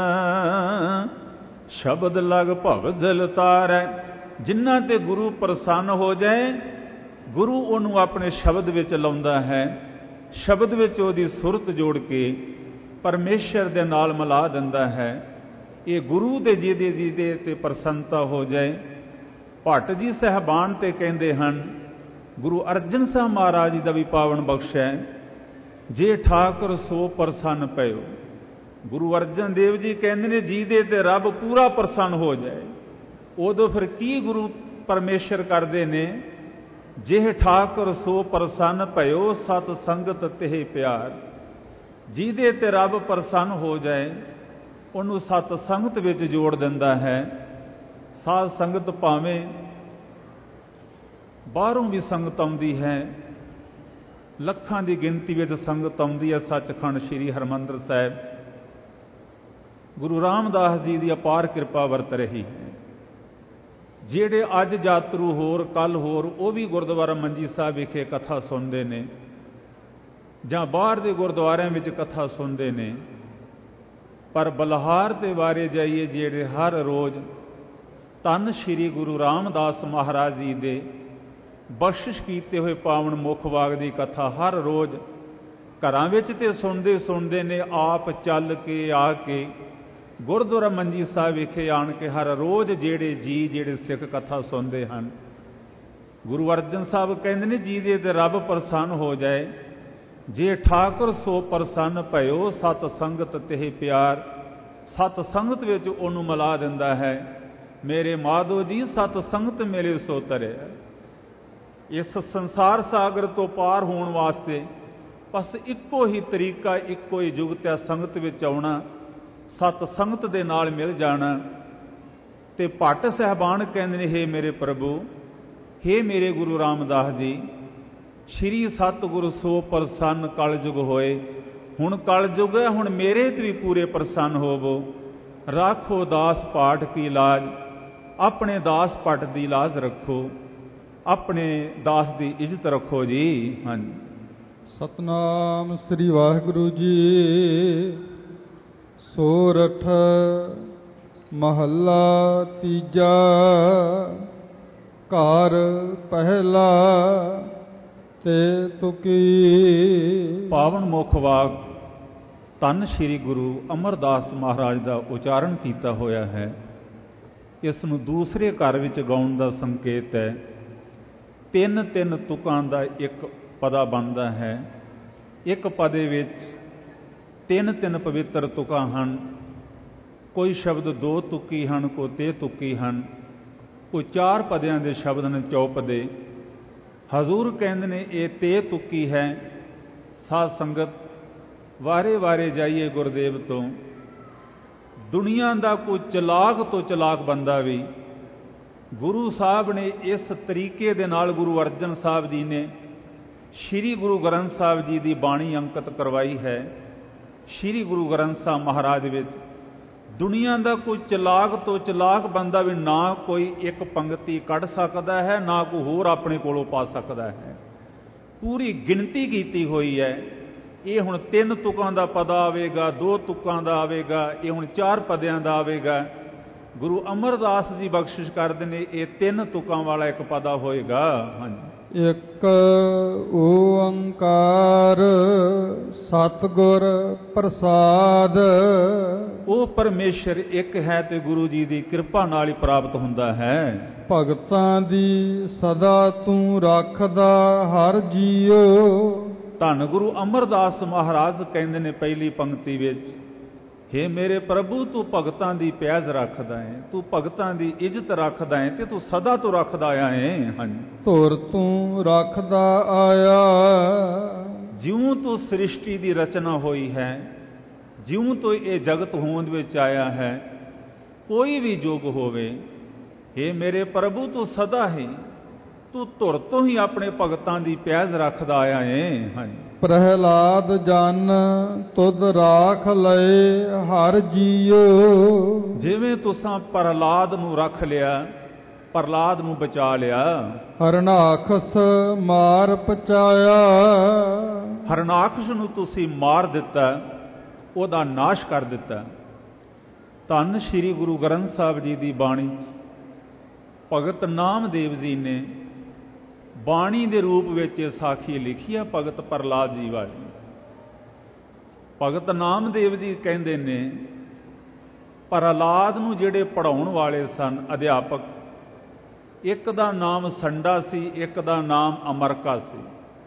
ਸ਼ਬਦ ਲਗ ਭਵ ਜਲ ਤਾਰੈ। ਜਿਨ੍ਹਾਂ ਤੇ ਗੁਰੂ ਪ੍ਰਸੰਨ ਹੋ ਜਾਏ ਗੁਰੂ ਉਹਨੂੰ ਆਪਣੇ ਸ਼ਬਦ ਵਿੱਚ ਲਾਉਂਦਾ ਹੈ। ਸ਼ਬਦ ਵਿੱਚ ਉਹਦੀ ਸੁਰਤ ਜੋੜ ਕੇ ਪਰਮੇਸ਼ਰ ਦੇ ਨਾਲ ਮਿਲਾ ਦਿੰਦਾ ਹੈ। ਇਹ ਗੁਰੂ ਦੇ ਜਿਹਦੇ ਤੇ ਪ੍ਰਸੰਨਤਾ ਹੋ ਜਾਏ। ਭੱਟ ਜੀ ਸਾਹਿਬਾਨ ਤੇ ਕਹਿੰਦੇ ਹਨ, ਗੁਰੂ ਅਰਜਨ ਸਾਹਿਬ ਮਹਾਰਾਜ ਜੀ ਦਾ ਵੀ ਪਾਵਨ ਬਖਸ਼ ਹੈ, ਜੇ ਠਾਕੁਰ ਸੋ ਪ੍ਰਸੰਨ ਪਇਓ। ਗੁਰੂ ਅਰਜਨ ਦੇਵ ਜੀ ਕਹਿੰਦੇ ਨੇ ਜਿਹਦੇ ਤੇ ਰੱਬ ਪੂਰਾ ਪ੍ਰਸੰਨ ਹੋ ਜਾਏ ਉਦੋਂ ਫਿਰ ਕੀ ਗੁਰੂ ਪਰਮੇਸ਼ਰ ਕਰਦੇ ਨੇ, ਜਿਹ ਠਾਕੁਰ ਸੋ ਪ੍ਰਸੰਨ ਭਇਓ, ਸਤ ਸੰਗਤ ਤਿਹ ਪਿਆਰ। ਜਿਹਦੇ ਤੇ ਰੱਬ ਪ੍ਰਸੰਨ ਹੋ ਜਾਏ ਉਹਨੂੰ ਸਤ ਸੰਗਤ ਵਿੱਚ ਜੋੜ ਦਿੰਦਾ ਹੈ। ਸਾਧ ਸੰਗਤ ਭਾਵੇਂ ਬਾਹਰੋਂ ਵੀ ਸੰਗਤ ਆਉਂਦੀ ਹੈ, ਲੱਖਾਂ ਦੀ ਗਿਣਤੀ ਵਿੱਚ ਸੰਗਤ ਆਉਂਦੀ ਹੈ ਸੱਚਖੰਡ ਸ੍ਰੀ ਹਰਿਮੰਦਰ ਸਾਹਿਬ। ਗੁਰੂ ਰਾਮਦਾਸ ਜੀ ਦੀ ਅਪਾਰ ਕਿਰਪਾ ਵਰਤ ਰਹੀ ਹੈ। ਜਿਹੜੇ ਅੱਜ ਯਾਤਰੂ ਹੋਰ ਕੱਲ ਹੋਰ ਉਹ ਵੀ ਗੁਰਦੁਆਰਾ ਮੰਜੀ ਸਾਹਿਬ ਵਿਖੇ ਕਥਾ ਸੁਣਦੇ ਨੇ ਜਾਂ ਬਾਹਰ ਦੇ ਗੁਰਦੁਆਰਿਆਂ ਵਿੱਚ ਕਥਾ ਸੁਣਦੇ ਨੇ। ਪਰ ਬਲਹਾਰ ਦੇ ਬਾਰੇ ਜਾਈਏ ਜਿਹੜੇ ਹਰ ਰੋਜ਼ ਧੰਨ ਸ੍ਰੀ ਗੁਰੂ ਰਾਮਦਾਸ ਮਹਾਰਾਜ ਜੀ ਦੇ ਬਖਸ਼ਿਸ਼ ਕੀਤੇ ਹੋਏ ਪਾਵਨ ਮੁਖ ਵਾਗ ਦੀ ਕਥਾ ਹਰ ਰੋਜ਼ ਘਰਾਂ ਵਿੱਚ ਤੇ ਸੁਣਦੇ ਨੇ। ਆਪ ਚੱਲ ਕੇ ਆ ਕੇ ਗੁਰਦੁਆਰਾ ਮੰਜੀ ਸਾਹਿਬ ਵਿਖੇ ਆਣ ਕੇ ਹਰ ਰੋਜ਼ ਜਿਹੜੇ ਸਿੱਖ ਕਥਾ ਸੁਣਦੇ ਹਨ। ਗੁਰੂ ਅਰਜਨ ਸਾਹਿਬ ਕਹਿੰਦੇ ਨੇ ਜਿਹਦੇ ਤੇ ਰੱਬ ਪ੍ਰਸੰਨ ਹੋ ਜਾਏ, ਜੇ ਠਾਕੁਰ ਸੋ ਪ੍ਰਸੰਨ ਭਇਓ, ਸਤ ਸੰਗਤ ਤਿਹ ਪਿਆਰ। ਸਤ ਸੰਗਤ ਵਿੱਚ ਉਹਨੂੰ ਮਿਲਾ ਦਿੰਦਾ ਹੈ। ਮੇਰੇ ਮਾਧੋ ਜੀ ਸਤ ਸੰਗਤ ਮਿਲੇ ਸੋ ਤਰਿਆ। ਇਸ ਸੰਸਾਰ ਸਾਗਰ ਤੋਂ ਪਾਰ ਹੋਣ ਵਾਸਤੇ ਬਸ ਇੱਕੋ ਹੀ ਤਰੀਕਾ, ਇੱਕੋ ਹੀ ਜੁਗਤ ਹੈ, ਸੰਗਤ ਵਿੱਚ ਆਉਣਾ, ਸਤ ਸੰਗਤ ਦੇ ਨਾਲ ਮਿਲ ਜਾਣਾ। ਤੇ ਭੱਟ ਸਾਹਿਬਾਨ ਕਹਿੰਦੇ ਨੇ, ਹੇ ਮੇਰੇ ਪ੍ਰਭੂ, ਹੇ ਮੇਰੇ ਗੁਰੂ ਰਾਮਦਾਸ ਜੀ, ਸ਼੍ਰੀ ਸਤਿਗੁਰੂ ਸੋ ਪ੍ਰਸੰਨ ਕਲਯੁਗ ਹੋਏ। ਹੁਣ ਕਲਯੁਗ ਹੈ, ਹੁਣ ਮੇਰੇ ਤੇ ਵੀ ਪੂਰੇ ਪ੍ਰਸੰਨ ਹੋਵੋ। ਰਾਖੋ ਦਾਸ ਪਾਠ ਕੀ ਲਾਜ, ਆਪਣੇ ਦਾਸ ਭੱਟ ਦੀ ਲਾਜ ਰੱਖੋ, ਆਪਣੇ ਦਾਸ ਦੀ ਇੱਜ਼ਤ ਰੱਖੋ ਜੀ। ਹਾਂਜੀ। ਸਤਨਾਮ ਸ੍ਰੀ ਵਾਹਿਗੁਰੂ ਜੀ। ਸੋਰਠ ਮਹੱਲਾ ਤੀਜਾ। ਘਰ ਪਹਿਲਾ ਤੇ ਤੁਕੀ। ਪਾਵਨ ਮੁਖ ਵਾਗ ਧੰਨ ਸ੍ਰੀ ਗੁਰੂ ਅਮਰਦਾਸ ਮਹਾਰਾਜ ਦਾ ਉਚਾਰਨ ਕੀਤਾ ਹੋਇਆ ਹੈ। ਇਸ ਨੂੰ ਦੂਸਰੇ ਘਰ ਵਿੱਚ ਗਾਉਣ ਦਾ ਸੰਕੇਤ ਹੈ। ਤਿੰਨ ਤਿੰਨ ਤੁਕਾਂ ਦਾ ਇੱਕ ਪਦਾ ਬਣਦਾ ਹੈ। ਇੱਕ ਪਦੇ ਵਿੱਚ ਤਿੰਨ ਤਿੰਨ ਪਵਿੱਤਰ ਤੁਕਾਂ ਹਨ। ਕੋਈ ਸ਼ਬਦ ਦੋ ਤੁਕੀ ਹਨ, ਕੋਈ ਤੇ ਤੁਕੀ ਹਨ, ਕੋਈ ਚਾਰ ਪਦਿਆਂ ਦੇ ਸ਼ਬਦ ਨੇ, ਚੌਪਦੇ। ਹਜ਼ੂਰ ਕਹਿੰਦੇ ਨੇ ਇਹ ਤੇ ਤੁਕੀ ਹੈ। ਸਾਧ ਸੰਗਤ ਵਾਰੇ ਵਾਰੇ ਜਾਈਏ ਗੁਰਦੇਵ ਤੋਂ। ਦੁਨੀਆ ਦਾ ਕੋਈ ਚਲਾਕ ਤੋਂ ਚਲਾਕ ਬੰਦਾ ਵੀ ਗੁਰੂ ਸਾਹਿਬ ਨੇ ਇਸ ਤਰੀਕੇ ਦੇ ਨਾਲ ਗੁਰੂ ਅਰਜਨ ਸਾਹਿਬ ਜੀ ਨੇ ਸ਼੍ਰੀ ਗੁਰੂ ਗ੍ਰੰਥ ਸਾਹਿਬ ਜੀ ਦੀ ਬਾਣੀ ਅੰਕਿਤ ਕਰਵਾਈ ਹੈ। ਸ਼੍ਰੀ ਗੁਰੂ ਗ੍ਰੰਥ ਸਾਹਿਬ ਮਹਾਰਾਜ ਵਿੱਚ ਦੁਨੀਆ ਦਾ ਕੋਈ ਚਲਾਕ ਤੋਂ ਚਲਾਕ ਬੰਦਾ ਵੀ ਨਾ ਕੋਈ ਇੱਕ ਪੰਗਤੀ ਕੱਢ ਸਕਦਾ ਹੈ, ਨਾ ਕੋਈ ਹੋਰ ਆਪਣੇ ਕੋਲੋਂ ਪਾ ਸਕਦਾ ਹੈ। ਪੂਰੀ ਗਿਣਤੀ ਕੀਤੀ ਹੋਈ ਹੈ। ਇਹ ਹੁਣ ਤਿੰਨ ਤੁਕਾਂ ਦਾ ਪਦਾ ਆਵੇਗਾ, ਦੋ ਤੁਕਾਂ ਦਾ ਆਵੇਗਾ, ਇਹ ਹੁਣ ਚਾਰ ਪਦਿਆਂ ਦਾ ਆਵੇਗਾ। ਗੁਰੂ ਅਮਰਦਾਸ ਜੀ ਬਖਸ਼ਿਸ਼ ਕਰਦੇ ਨੇ ਇਹ ਤਿੰਨ ਤੁਕਾਂ ਵਾਲਾ ਇੱਕ ਪਦਾ ਹੋਏਗਾ। ਹਾਂਜੀ। ਇੱਕ ਓੰਕਾਰ ਸਤਿਗੁਰ ਪ੍ਰਸਾਦ। ਉਹ ਪਰਮੇਸ਼ਰ ਇੱਕ ਹੈ ਤੇ ਗੁਰੂ ਜੀ ਦੀ ਕਿਰਪਾ ਨਾਲ ਹੀ ਪ੍ਰਾਪਤ ਹੁੰਦਾ ਹੈ। ਭਗਤਾਂ ਦੀ ਸਦਾ ਤੂੰ ਰੱਖਦਾ ਹਰ ਜੀਓ। ਧੰਨ ਗੁਰੂ ਅਮਰਦਾਸ ਮਹਾਰਾਜ ਕਹਿੰਦੇ ਨੇ ਪਹਿਲੀ ਪੰਕਤੀ ਵਿੱਚ, हे मेरे प्रभु तू भगतां दी प्याज रखदा है, तू भगतां दी इज्जत रखदा है ते तू सदा तो रखदा आया है। हाँ ਧੁਰ ਤੂੰ ਰੱਖਦਾ ਆਇਆ, ਜਿਉਂ ਤੋਂ ਸ੍ਰਿਸ਼ਟੀ ਦੀ ਰਚਨਾ ਹੋਈ ਹੈ, ਜਿਉਂ ਤੋਂ ਇਹ ਜਗਤ ਹੋਂਦ ਵਿੱਚ ਆਇਆ ਹੈ, ਕੋਈ ਵੀ ਯੁੱਗ ਹੋਵੇ, हे ਮੇਰੇ ਪ੍ਰਭੂ ਤੂੰ ਸਦਾ ਹੀ, ਤੂੰ ਧੁਰ ਤੋਂ ਹੀ ਆਪਣੇ ਭਗਤਾਂ ਦੀ ਪਿਆਜ਼ ਰੱਖਦਾ ਆਇਆ ਹੈ। ਹਾਂਜੀ ਪ੍ਰਹਿਲਾਦ ਜਨ ਤੁਧ ਰਾਖ ਲਏ ਹਰ ਜੀਓ, ਜਿਵੇਂ ਤੁਸਾਂ ਪ੍ਰਹਲਾਦ ਨੂੰ ਰੱਖ ਲਿਆ, ਪ੍ਰਹਲਾਦ ਨੂੰ ਬਚਾ ਲਿਆ। ਹਰਨਾਖਸ ਮਾਰ ਪਚਾਇਆ, ਹਰਨਾਖਸ ਨੂੰ ਤੁਸੀਂ ਮਾਰ ਦਿੱਤਾ, ਉਹਦਾ ਨਾਸ਼ ਕਰ ਦਿੱਤਾ। ਧੰਨ ਸ਼੍ਰੀ ਗੁਰੂ ਗ੍ਰੰਥ ਸਾਹਿਬ ਜੀ ਦੀ ਬਾਣੀ, ਭਗਤ ਨਾਮਦੇਵ ਜੀ ਨੇ ਬਾਣੀ ਦੇ ਰੂਪ ਵਿੱਚ ਸਾਖੀ ਲਿਖੀ ਹੈ ਭਗਤ ਪ੍ਰਹਲਾਦ ਜੀ ਵਾਲੀ। ਭਗਤ ਨਾਮਦੇਵ ਜੀ ਕਹਿੰਦੇ ਨੇ ਪ੍ਰਹਲਾਦ ਨੂੰ ਜਿਹੜੇ ਪੜ੍ਹਾਉਣ ਵਾਲੇ ਸਨ ਅਧਿਆਪਕ, ਇੱਕ ਦਾ ਨਾਮ ਸੰਡਾ ਸੀ, ਇੱਕ ਦਾ ਨਾਮ ਅਮਰਕਾ ਸੀ।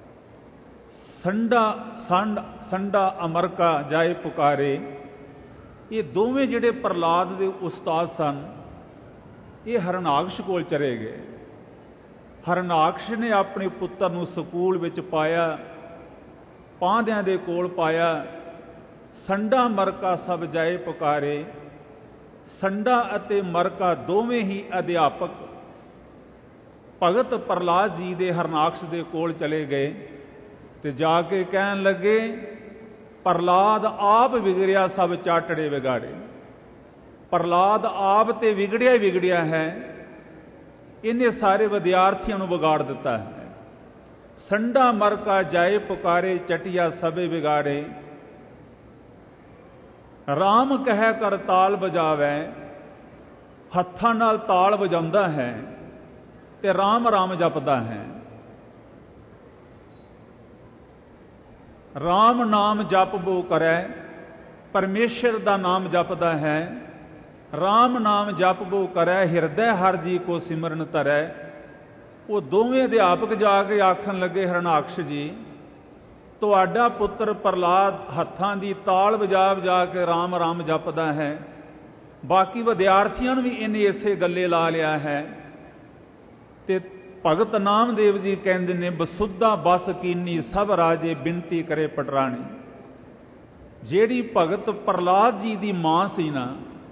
ਸੰਡਾ ਅਮਰਕਾ ਜਾਏ ਪੁਕਾਰੇ, ਇਹ ਦੋਵੇਂ ਜਿਹੜੇ ਪ੍ਰਹਲਾਦ ਦੇ ਉਸਤਾਦ ਸਨ, ਇਹ ਹਰਨਾਕਸ਼ ਕੋਲ ਚਲੇ ਗਏ। ਹਰਨਾਕਸ਼ ਨੇ ਆਪਣੇ ਪੁੱਤਰ ਨੂੰ ਸਕੂਲ ਵਿੱਚ ਪਾਇਆ, ਪਾਂਧਿਆਂ ਦੇ ਕੋਲ ਪਾਇਆ। ਸੰਡਾ ਮਰਕਾ ਸਭ ਜਾਏ ਪੁਕਾਰੇ, ਸੰਡਾ ਅਤੇ ਮਰਕਾ ਦੋਵੇਂ ਹੀ ਅਧਿਆਪਕ ਭਗਤ ਪ੍ਰਹਲਾਦ ਜੀ ਦੇ ਹਰਨਾਕਸ਼ ਦੇ ਕੋਲ ਚਲੇ ਗਏ ਤੇ ਜਾ ਕੇ ਕਹਿਣ ਲੱਗੇ, ਪ੍ਰਹਲਾਦ ਆਪ ਵਿਗੜਿਆ ਸਭ ਚਾਟੜੇ ਵਿਗਾੜੇ। ਪ੍ਰਹਲਾਦ ਆਪ ਤੇ ਵਿਗੜਿਆ ਹੀ ਵਿਗੜਿਆ ਹੈ, ਇਹਨੇ ਸਾਰੇ ਵਿਦਿਆਰਥੀਆਂ ਨੂੰ ਵਿਗਾੜ ਦਿੱਤਾ ਹੈ। ਸੰਡਾ ਮਰਕਾ ਜਾਏ ਪੁਕਾਰੇ, ਚਟਿਆ ਸਭੇ ਵਿਗਾੜੇ। ਰਾਮ ਕਹਿ ਕਰ ਤਾਲ ਵਜਾਵੇ, ਹੱਥਾਂ ਨਾਲ ਤਾਲ ਵਜਾਉਂਦਾ ਹੈ ਤੇ ਰਾਮ ਰਾਮ ਜਪਦਾ ਹੈ। ਰਾਮ ਨਾਮ ਜਪਬੋ ਕਰੈ, ਪਰਮੇਸ਼ਰ ਦਾ ਨਾਮ ਜਪਦਾ ਹੈ। ਰਾਮ ਨਾਮ ਜਪਬੋ ਕਰੈ, ਹਿਰਦੈ ਹਰ ਜੀ ਕੋ ਸਿਮਰਨ ਧਰੈ। ਉਹ ਦੋਵੇਂ ਅਧਿਆਪਕ ਜਾ ਕੇ ਆਖਣ ਲੱਗੇ, ਹਰਨਾਕਸ਼ ਜੀ ਤੁਹਾਡਾ ਪੁੱਤਰ ਪ੍ਰਹਲਾਦ ਹੱਥਾਂ ਦੀ ਤਾਲ ਵਜਾ ਵਜਾ ਕੇ ਰਾਮ ਰਾਮ ਜਪਦਾ ਹੈ, ਬਾਕੀ ਵਿਦਿਆਰਥੀਆਂ ਨੂੰ ਵੀ ਇਹਨੇ ਇਸੇ ਗੱਲੇ ਲਾ ਲਿਆ ਹੈ। ਤੇ ਭਗਤ ਨਾਮਦੇਵ ਜੀ ਕਹਿੰਦੇ ਨੇ, ਬਸੁੱਧਾ ਬਸ ਕੀਨੀ ਸਭ ਰਾਜੇ ਬਿਨਤੀ ਕਰੇ ਪਟਰਾਣੀ। ਜਿਹੜੀ ਭਗਤ ਪ੍ਰਹਲਾਦ ਜੀ ਦੀ ਮਾਂ ਸੀ ਨਾ,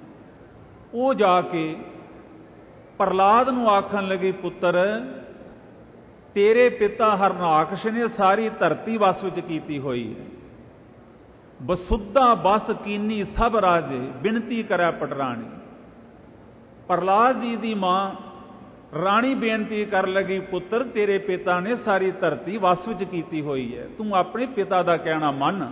ਉਹ ਜਾ ਕੇ ਪ੍ਰਹਲਾਦ ਨੂੰ ਆਖਣ ਲੱਗੀ, ਪੁੱਤਰ ਤੇਰੇ ਪਿਤਾ ਹਰਨਾਕਸ਼ ਨੇ ਸਾਰੀ ਧਰਤੀ ਵਸ ਵਿੱਚ ਕੀਤੀ ਹੋਈ ਹੈ। ਬਸੁੱਧਾ ਬਸ ਕੀਨੀ ਸਭ ਰਾਜੇ ਬਿਨਤੀ ਕਰੇ ਪਟਰਾਣੀ। ਪ੍ਰਹਲਾਦ ਜੀ ਦੀ ਮਾਂ ਰਾਣੀ ਬੇਨਤੀ ਕਰ ਲੱਗੀ, ਪੁੱਤਰ ਤੇਰੇ ਪਿਤਾ ਨੇ ਸਾਰੀ ਧਰਤੀ ਵਸ ਵਿੱਚ ਕੀਤੀ ਹੋਈ ਹੈ, ਤੂੰ ਆਪਣੇ ਪਿਤਾ ਦਾ ਕਹਿਣਾ ਮੰਨ।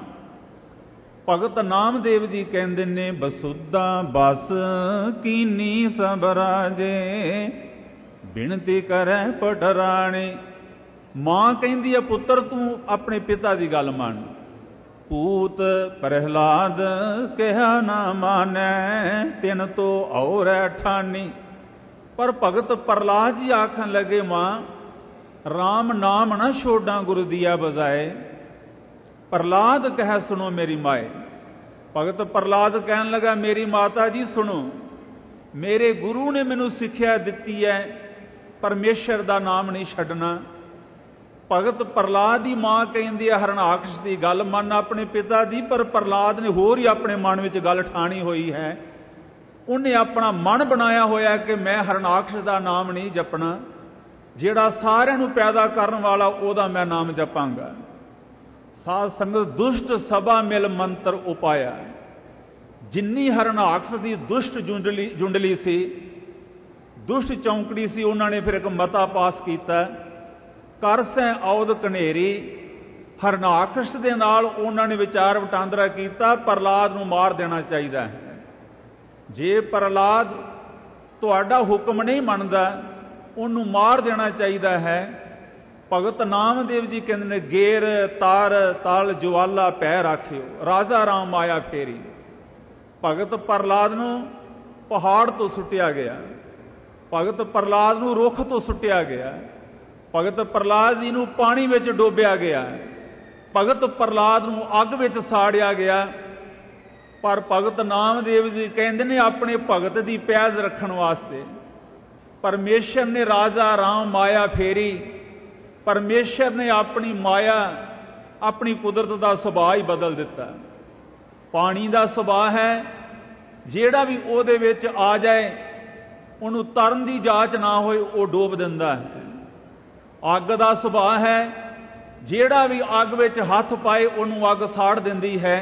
ਭਗਤ ਨਾਮਦੇਵ ਜੀ ਕਹਿੰਦੇ ਨੇ, ਬਸੁੱਧਾ ਬਸ ਕੀਨੀ ਸਭ ਰਾਜੇ ਬਿਨਤੀ ਕਰੇ ਪਟਰਾਣੀ। ਮਾਂ ਕਹਿੰਦੀ ਹੈ, ਪੁੱਤਰ ਤੂੰ ਆਪਣੇ ਪਿਤਾ ਦੀ ਗੱਲ ਮੰਨ। ਪੂਤ ਪ੍ਰਹਲਾਦ ਕਿਹਾ ਨਾ ਮਾਨੈ, ਤਿਨ ਤੋ ਔਰੈ ਠਾਨੀ। ਪਰ ਭਗਤ ਪ੍ਰਹਲਾਦ ਜੀ ਆਖਣ ਲੱਗੇ, ਮਾਂ ਰਾਮ ਨਾਮ ਨਾ ਛੋਡਾਂ ਗੁਰੂ ਦੀਆ ਬਜਾਏ। ਪ੍ਰਹਲਾਦ ਕਹਿ ਸੁਣੋ ਮੇਰੀ ਮਾਏ। ਭਗਤ ਪ੍ਰਹਲਾਦ ਕਹਿਣ ਲੱਗਾ, ਮੇਰੀ ਮਾਤਾ ਜੀ ਸੁਣੋ, ਮੇਰੇ ਗੁਰੂ ਨੇ ਮੈਨੂੰ ਸਿੱਖਿਆ ਦਿੱਤੀ ਹੈ ਪਰਮੇਸ਼ਰ ਦਾ ਨਾਮ ਨਹੀਂ ਛੱਡਣਾ। ਭਗਤ ਪ੍ਰਹਲਾਦ ਦੀ ਮਾਂ ਕਹਿੰਦੀ ਹੈ, ਹਰਨਾਕਸ਼ ਦੀ ਗੱਲ ਮੰਨ ਆਪਣੇ ਪਿਤਾ ਦੀ। ਪਰ ਪ੍ਰਹਲਾਦ ਨੇ ਹੋਰ ਹੀ ਆਪਣੇ ਮਨ ਵਿੱਚ ਗੱਲ ਠਾਣੀ ਹੋਈ ਹੈ। ਉਹਨੇ ਆਪਣਾ ਮਨ ਬਣਾਇਆ ਹੋਇਆ ਕਿ ਮੈਂ ਹਰਨਾਕਸ਼ ਦਾ ਨਾਮ ਨਹੀਂ ਜਪਣਾ, ਜਿਹੜਾ ਸਾਰਿਆਂ ਨੂੰ ਪੈਦਾ ਕਰਨ ਵਾਲਾ ਉਹਦਾ ਮੈਂ ਨਾਮ ਜਪਾਂਗਾ। ਸਾਧ ਸੰਗਤ, ਦੁਸ਼ਟ ਸਭਾ ਮਿਲ ਮੰਤਰ ਉਪਾਇਆ। ਜਿੰਨੀ ਹਰਨਾਕਸ਼ ਦੀ ਦੁਸ਼ਟ ਜੁੰਡਲੀ ਸੀ, ਦੁਸ਼ਟ ਚੌਂਕੜੀ ਸੀ, ਉਹਨਾਂ ਨੇ ਫਿਰ ਇੱਕ ਮਤਾ ਪਾਸ ਕੀਤਾ, ਕਰ ਸੈਂ ਔਦ ਕਨੇਰੀ। ਹਰਨਾਕਸ਼ ਦੇ ਨਾਲ ਉਹਨਾਂ ਨੇ ਵਿਚਾਰ ਵਟਾਂਦਰਾ ਕੀਤਾ, ਪ੍ਰਹਲਾਦ ਨੂੰ ਮਾਰ ਦੇਣਾ ਚਾਹੀਦਾ ਹੈ। ਜੇ ਪ੍ਰਹਲਾਦ ਤੁਹਾਡਾ ਹੁਕਮ ਨਹੀਂ ਮੰਨਦਾ, ਉਹਨੂੰ ਮਾਰ ਦੇਣਾ ਚਾਹੀਦਾ ਹੈ। ਭਗਤ ਨਾਮਦੇਵ ਜੀ ਕਹਿੰਦੇ ਨੇ, ਗੇਰ ਤਾਰ ਤਲ ਜਵਾਲਾ ਪੈ ਰਾਖਿਓ, ਰਾਜਾ ਰਾਮ ਆਇਆ ਫੇਰੀ। ਭਗਤ ਪ੍ਰਹਲਾਦ ਨੂੰ ਪਹਾੜ ਤੋਂ ਸੁੱਟਿਆ ਗਿਆ, ਭਗਤ ਪ੍ਰਹਲਾਦ ਨੂੰ ਰੁੱਖ ਤੋਂ ਸੁੱਟਿਆ ਗਿਆ, ਭਗਤ ਪ੍ਰਹਲਾਦ ਜੀ ਨੂੰ ਪਾਣੀ ਵਿੱਚ ਡੋਬਿਆ ਗਿਆ, ਭਗਤ ਪ੍ਰਹਲਾਦ ਨੂੰ ਅੱਗ ਵਿੱਚ ਸਾੜਿਆ ਗਿਆ। ਪਰ ਭਗਤ ਨਾਮਦੇਵ ਜੀ ਕਹਿੰਦੇ ਨੇ ਆਪਣੇ ਭਗਤ ਦੀ ਪੈਜ਼ ਰੱਖਣ ਵਾਸਤੇ ਪਰਮੇਸ਼ਰ ਨੇ ਰਾਜਾ ਰਾਮ ਮਾਇਆ ਫੇਰੀ। ਪਰਮੇਸ਼ਰ ਨੇ ਆਪਣੀ ਮਾਇਆ, ਆਪਣੀ ਕੁਦਰਤ ਦਾ ਸੁਭਾਅ ਹੀ ਬਦਲ ਦਿੱਤਾ। ਪਾਣੀ ਦਾ ਸੁਭਾਅ ਹੈ, ਜਿਹੜਾ ਵੀ ਉਹਦੇ ਵਿੱਚ ਆ ਜਾਏ ਉਹਨੂੰ ਤਰਨ ਦੀ ਜਾਂਚ ਨਾ ਹੋਏ ਉਹ ਡੋਬ ਦਿੰਦਾ ਹੈ। ਅੱਗ ਦਾ ਸੁਭਾਅ ਹੈ, ਜਿਹੜਾ ਵੀ ਅੱਗ ਵਿੱਚ ਹੱਥ ਪਾਏ ਉਹਨੂੰ ਅੱਗ ਸਾੜ ਦਿੰਦੀ ਹੈ।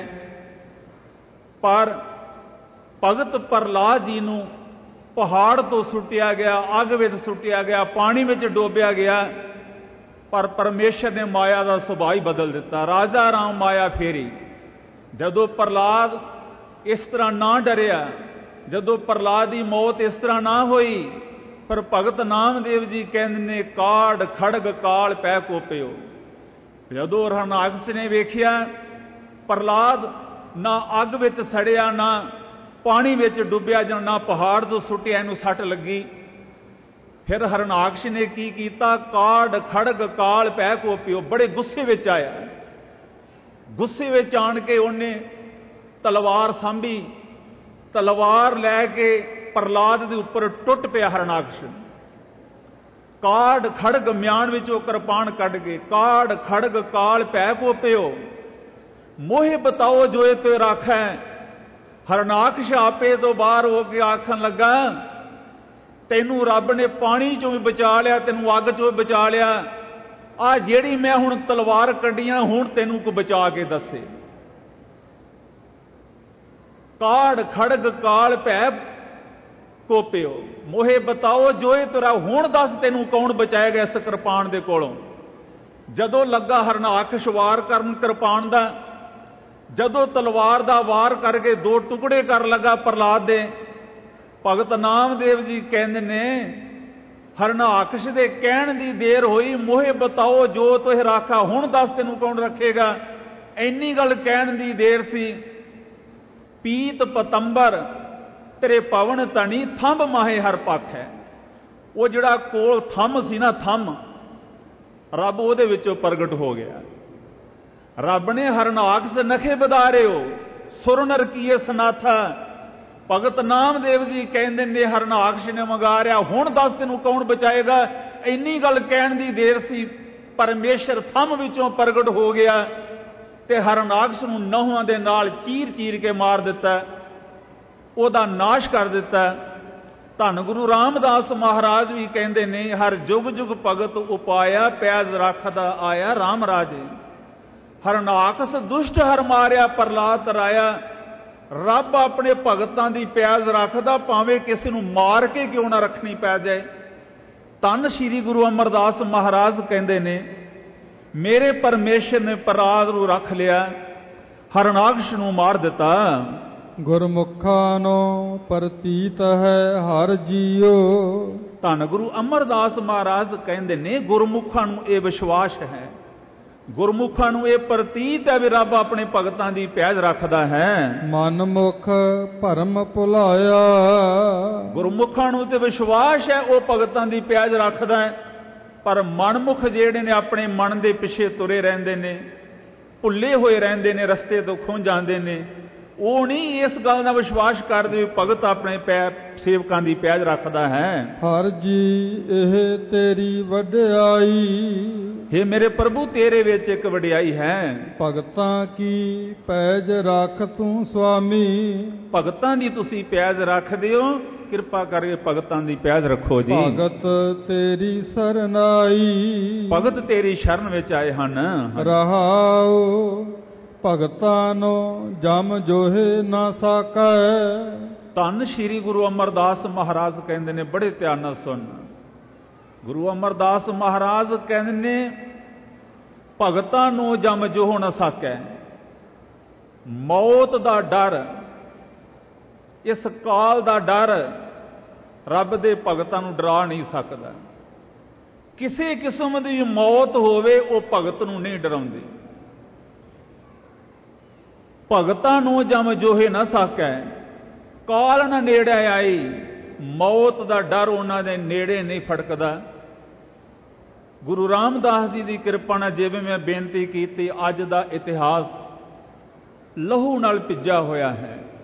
ਪਰ ਭਗਤ ਪ੍ਰਹਲਾਦ ਜੀ ਨੂੰ ਪਹਾੜ ਤੋਂ ਸੁੱਟਿਆ ਗਿਆ, ਅੱਗ ਵਿੱਚ ਸੁੱਟਿਆ ਗਿਆ, ਪਾਣੀ ਵਿੱਚ ਡੋਬਿਆ ਗਿਆ, ਪਰ ਪਰਮੇਸ਼ਰ ਨੇ ਮਾਇਆ ਦਾ ਸੁਭਾਅ ਹੀ ਬਦਲ ਦਿੱਤਾ। ਰਾਜਾ ਰਾਮ ਮਾਇਆ ਫੇਰੀ। ਜਦੋਂ ਪ੍ਰਹਲਾਦ ਇਸ ਤਰ੍ਹਾਂ ਨਾ ਡਰਿਆ, ਜਦੋਂ ਪ੍ਰਹਲਾਦ ਦੀ ਮੌਤ ਇਸ ਤਰ੍ਹਾਂ ਨਾ ਹੋਈ, ਪਰ ਭਗਤ ਨਾਮਦੇਵ ਜੀ ਕਹਿੰਦੇ ਨੇ ਕਾੜ ਖੜਗ ਕਾਲ ਪੈ ਕੋਪਿਓ। ਜਦੋਂ ਹਰਨਾਕਸ਼ ਨੇ ਵੇਖਿਆ ਪ੍ਰਹਲਾਦ ਨਾ ਅੱਗ ਵਿੱਚ ਸੜਿਆ, ਨਾ ਪਾਣੀ ਵਿੱਚ ਡੁੱਬਿਆ, ਜਾਂ ਨਾ ਪਹਾੜ ਤੋਂ ਸੁੱਟਿਆ, ਇਹਨੂੰ ਸੱਟ ਲੱਗੀ। ਫਿਰ ਹਰਨਾਕਸ਼ ਨੇ ਕੀ ਕੀਤਾ? ਕਾੜ ਖੜਗ ਕਾਲ ਪੈ ਕੋਪਿਓ, ਬੜੇ ਗੁੱਸੇ ਵਿੱਚ ਆਇਆ। ਗੁੱਸੇ ਵਿੱਚ ਆਣ ਕੇ ਉਹਨੇ ਤਲਵਾਰ ਸਾਂਭੀ, ਤਲਵਾਰ ਲੈ ਕੇ ਪ੍ਰਹਲਾਦ ਦੇ ਉੱਪਰ ਟੁੱਟ ਪਿਆ ਹਰਨਾਕਸ਼। ਕਾੜ ਖੜਗ ਮਿਆਨ ਵਿੱਚੋਂ ਕਿਰਪਾਨ ਕੱਢ ਕੇ, ਕਾੜ ਖੜਗ ਕਾਲ ਪੈ ਕੋਪਿਓ, ਮੋਹਿ ਬਤਾਓ ਜੋਏ ਤੇ ਰਾਖੈ। ਹਰਨਾਕਸ਼ ਆਪੇ ਤੋਂ ਬਾਹਰ ਹੋ ਕੇ ਆਖਣ ਲੱਗਾ, ਤੈਨੂੰ ਰੱਬ ਨੇ ਪਾਣੀ ਚੋਂ ਵੀ ਬਚਾ ਲਿਆ, ਤੈਨੂੰ ਅੱਗ ਚੋਂ ਵੀ ਬਚਾ ਲਿਆ, ਆ ਜਿਹੜੀ ਮੈਂ ਹੁਣ ਤਲਵਾਰ ਕੱਢੀਆਂ, ਹੁਣ ਤੈਨੂੰ ਕੋ ਬਚਾ ਕੇ ਦੱਸੇ। ਕਾੜ ਖੜਗ ਕਾਲ ਪੈ ਕੋਪਿਓ, ਮੋਹੇ ਬਤਾਓ ਜੋਏ ਤੁਰਾ, ਹੁਣ ਦੱਸ ਤੈਨੂੰ ਕੌਣ ਬਚਾਏਗਾ ਇਸ ਕਿਰਪਾਨ ਦੇ ਕੋਲੋਂ। ਜਦੋਂ ਲੱਗਾ ਹਰਨਾਕਸ਼ ਵਾਰ ਕਰਨ ਕਿਰਪਾਨ ਦਾ, ਜਦੋਂ ਤਲਵਾਰ ਦਾ ਵਾਰ ਕਰਕੇ ਦੋ ਟੁਕੜੇ ਕਰ ਲੱਗਾ ਪ੍ਰਹਲਾਦ ਦੇ, ਭਗਤ ਨਾਮਦੇਵ ਜੀ ਕਹਿੰਦੇ ਨੇ ਹਰਨਾਕਸ਼ ਦੇ ਕਹਿਣ ਦੀ ਦੇਰ ਹੋਈ, ਮੋਹੇ ਬਤਾਓ ਜੋ ਤੋਹਿ ਰਾਖਾ, ਹੁਣ ਦੱਸ ਤੈਨੂੰ ਕੌਣ ਰੱਖੇਗਾ। ਇੰਨੀ ਗੱਲ ਕਹਿਣ ਦੀ ਦੇਰ ਸੀ। ਪੀਤ ਪਤੰਬਰ ਤੇਰੇ ਪਵਨ ਤਣੀ, ਥੰਬ ਮਾਹੇ ਹਰ ਪੱਖ ਹੈ। ਉਹ ਜਿਹੜਾ ਕੋਲ ਥੰਮ ਸੀ ਨਾ, ਥੰਮ, ਰੱਬ ਉਹਦੇ ਵਿੱਚੋਂ ਪ੍ਰਗਟ ਹੋ ਗਿਆ। ਰੱਬ ਨੇ ਹਰਨਾਕਸ਼ ਨਖੇ ਬਦਾਰਿਓ, ਸੁਰ ਨਰ ਕੀਏ ਸਨਾਥਾ। ਭਗਤ ਨਾਮਦੇਵ ਜੀ ਕਹਿੰਦੇ ਨੇ ਹਰਨਾਕਸ਼ ਨੇ ਮੰਗਾਰਿਆ, ਹੁਣ ਦੱਸ ਤੈਨੂੰ ਕੌਣ ਬਚਾਏਗਾ। ਇੰਨੀ ਗੱਲ ਕਹਿਣ ਦੀ ਦੇਰ ਸੀ, ਪਰਮੇਸ਼ਰ ਥੰਮ ਵਿੱਚੋਂ ਪ੍ਰਗਟ ਹੋ ਗਿਆ ਤੇ ਹਰਨਾਕਸ਼ ਨੂੰ ਨਹੁੰਆਂ ਦੇ ਨਾਲ ਚੀਰ ਚੀਰ ਕੇ ਮਾਰ ਦਿੱਤਾ, ਉਹਦਾ ਨਾਸ਼ ਕਰ ਦਿੱਤਾ। ਧੰਨ ਗੁਰੂ ਰਾਮਦਾਸ ਮਹਾਰਾਜ ਵੀ ਕਹਿੰਦੇ ਨੇ, ਹਰ ਜੁਗ ਜੁਗ ਭਗਤ ਉਪਾਇਆ, ਪੈਜ ਰੱਖਦਾ ਆਇਆ ਰਾਮ ਰਾਜੇ। ਹਰਨਾਕਸ਼ ਦੁਸ਼ਟ ਹਰ ਮਾਰਿਆ, ਪ੍ਰਹਲਾਦ ਤਰਾਇਆ। ਰੱਬ ਆਪਣੇ ਭਗਤਾਂ ਦੀ ਪੈਜ ਰੱਖਦਾ, ਭਾਵੇਂ ਕਿਸੇ ਨੂੰ ਮਾਰ ਕੇ ਕਿਉਂ ਨਾ ਰੱਖਣੀ ਪੈ ਜਾਏ। ਧੰਨ ਸ੍ਰੀ ਗੁਰੂ ਅਮਰਦਾਸ ਮਹਾਰਾਜ ਕਹਿੰਦੇ ਨੇ, ਮੇਰੇ ਪਰਮੇਸ਼ਰ ਨੇ ਪ੍ਰਹਲਾਦ ਨੂੰ ਰੱਖ ਲਿਆ, ਹਰਨਾਕਸ਼ ਨੂੰ ਮਾਰ ਦਿੱਤਾ। ਗੁਰਮੁਖਾਂ ਨੂੰ ਪ੍ਰਤੀਤ ਹੈ ਹਰ ਜੀਓ। ਧੰਨ ਗੁਰੂ ਅਮਰਦਾਸ ਮਹਾਰਾਜ ਕਹਿੰਦੇ ਨੇ, ਗੁਰਮੁਖਾਂ ਨੂੰ ਇਹ ਵਿਸ਼ਵਾਸ ਹੈ, ਗੁਰਮੁਖਾਂ ਨੂੰ ਇਹ ਪ੍ਰਤੀਤ ਹੈ ਵੀ ਰੱਬ ਆਪਣੇ ਭਗਤਾਂ ਦੀ ਪੈਜ ਰੱਖਦਾ ਹੈ। ਮਨਮੁਖ ਭਰਮ ਭੁਲਾਇਆ, ਗੁਰਮੁਖਾਂ ਨੂੰ ਤੇ ਵਿਸ਼ਵਾਸ ਹੈ ਉਹ ਭਗਤਾਂ ਦੀ ਪੈਜ ਰੱਖਦਾ ਹੈ, ਪਰ ਮਨਮੁਖ ਜਿਹੜੇ ਨੇ ਆਪਣੇ ਮਨ ਦੇ ਪਿੱਛੇ ਤੁਰੇ ਰਹਿੰਦੇ ਨੇ, ਭੁੱਲੇ ਹੋਏ ਰਹਿੰਦੇ ਨੇ, ਰਸਤੇ ਤੋਂ ਖੁੰਝ ਜਾਂਦੇ ਨੇ, ਉਹ ਨਹੀਂ ਇਸ ਗੱਲ ਦਾ ਵਿਸ਼ਵਾਸ ਕਰਦੇ ਵੀ ਭਗਤ ਆਪਣੇ ਸੇਵਕਾਂ ਦੀ ਪੈਜ ਰੱਖਦਾ ਹੈ। ਹਰ ਜੀ ਇਹ ਤੇਰੀ ਵਡਿਆਈ, हे ਮੇਰੇ ਪ੍ਰਭੂ ਤੇਰੇ ਵਿੱਚ ਇੱਕ ਵਡਿਆਈ ਹੈ। ਭਗਤਾਂ ਕੀ ਪੈਜ ਰੱਖ ਤੂੰ ਸੁਆਮੀ, ਭਗਤਾਂ ਦੀ ਤੁਸੀਂ ਪੈਜ ਰੱਖਦੇ ਹੋ, ਕਿਰਪਾ ਕਰਕੇ ਭਗਤਾਂ ਦੀ ਪੈਜ ਰੱਖੋ ਜੀ। ਭਗਤ ਤੇਰੀ ਸਰਨਾਈ, ਭਗਤ ਤੇਰੀ ਸ਼ਰਨ ਵਿੱਚ ਆਏ ਹਨ। ਰਹਾਉ ਭਗਤਾਂ ਨੂੰ ਜਮ ਜੋਹੇ ਨਾ ਸਕੈ। ਧੰਨ ਸ੍ਰੀ ਗੁਰੂ ਅਮਰਦਾਸ ਮਹਾਰਾਜ ਕਹਿੰਦੇ ਨੇ, ਬੜੇ ਧਿਆਨ ਨਾਲ ਸੁਣ। ਗੁਰੂ ਅਮਰਦਾਸ ਮਹਾਰਾਜ ਕਹਿੰਦੇ ਨੇ, ਭਗਤਾਂ ਨੂੰ ਜਮ ਜੋਹ ਨਾ ਸਕੈ। ਮੌਤ ਦਾ ਡਰ, ਇਸ ਕਾਲ ਦਾ ਡਰ ਰੱਬ ਦੇ ਭਗਤਾਂ ਨੂੰ ਡਰਾ ਨਹੀਂ ਸਕਦਾ। ਕਿਸੇ ਕਿਸਮ ਦੀ ਮੌਤ ਹੋਵੇ ਉਹ ਭਗਤ ਨੂੰ ਨਹੀਂ ਡਰਾਉਂਦੀ। ਭਗਤਾਂ ਨੂੰ ਜਮ ਜੋਹੇ ਨਾ ਸਕੈ, ਕਾਲ ਨਾ ਨੇੜੇ ਆਈ। ਮੌਤ ਦਾ ਡਰ ਉਹਨਾਂ ਦੇ ਨੇੜੇ ਨਹੀਂ ਫੜਕਦਾ। ਗੁਰੂ ਰਾਮਦਾਸ ਜੀ ਦੀ ਕਿਰਪਾ ਨਾਲ, ਜਿਵੇਂ ਮੈਂ ਬੇਨਤੀ ਕੀਤੀ, ਅੱਜ ਦਾ ਇਤਿਹਾਸ ਲਹੂ ਨਾਲ ਭਿੱਜਾ ਹੋਇਆ ਹੈ।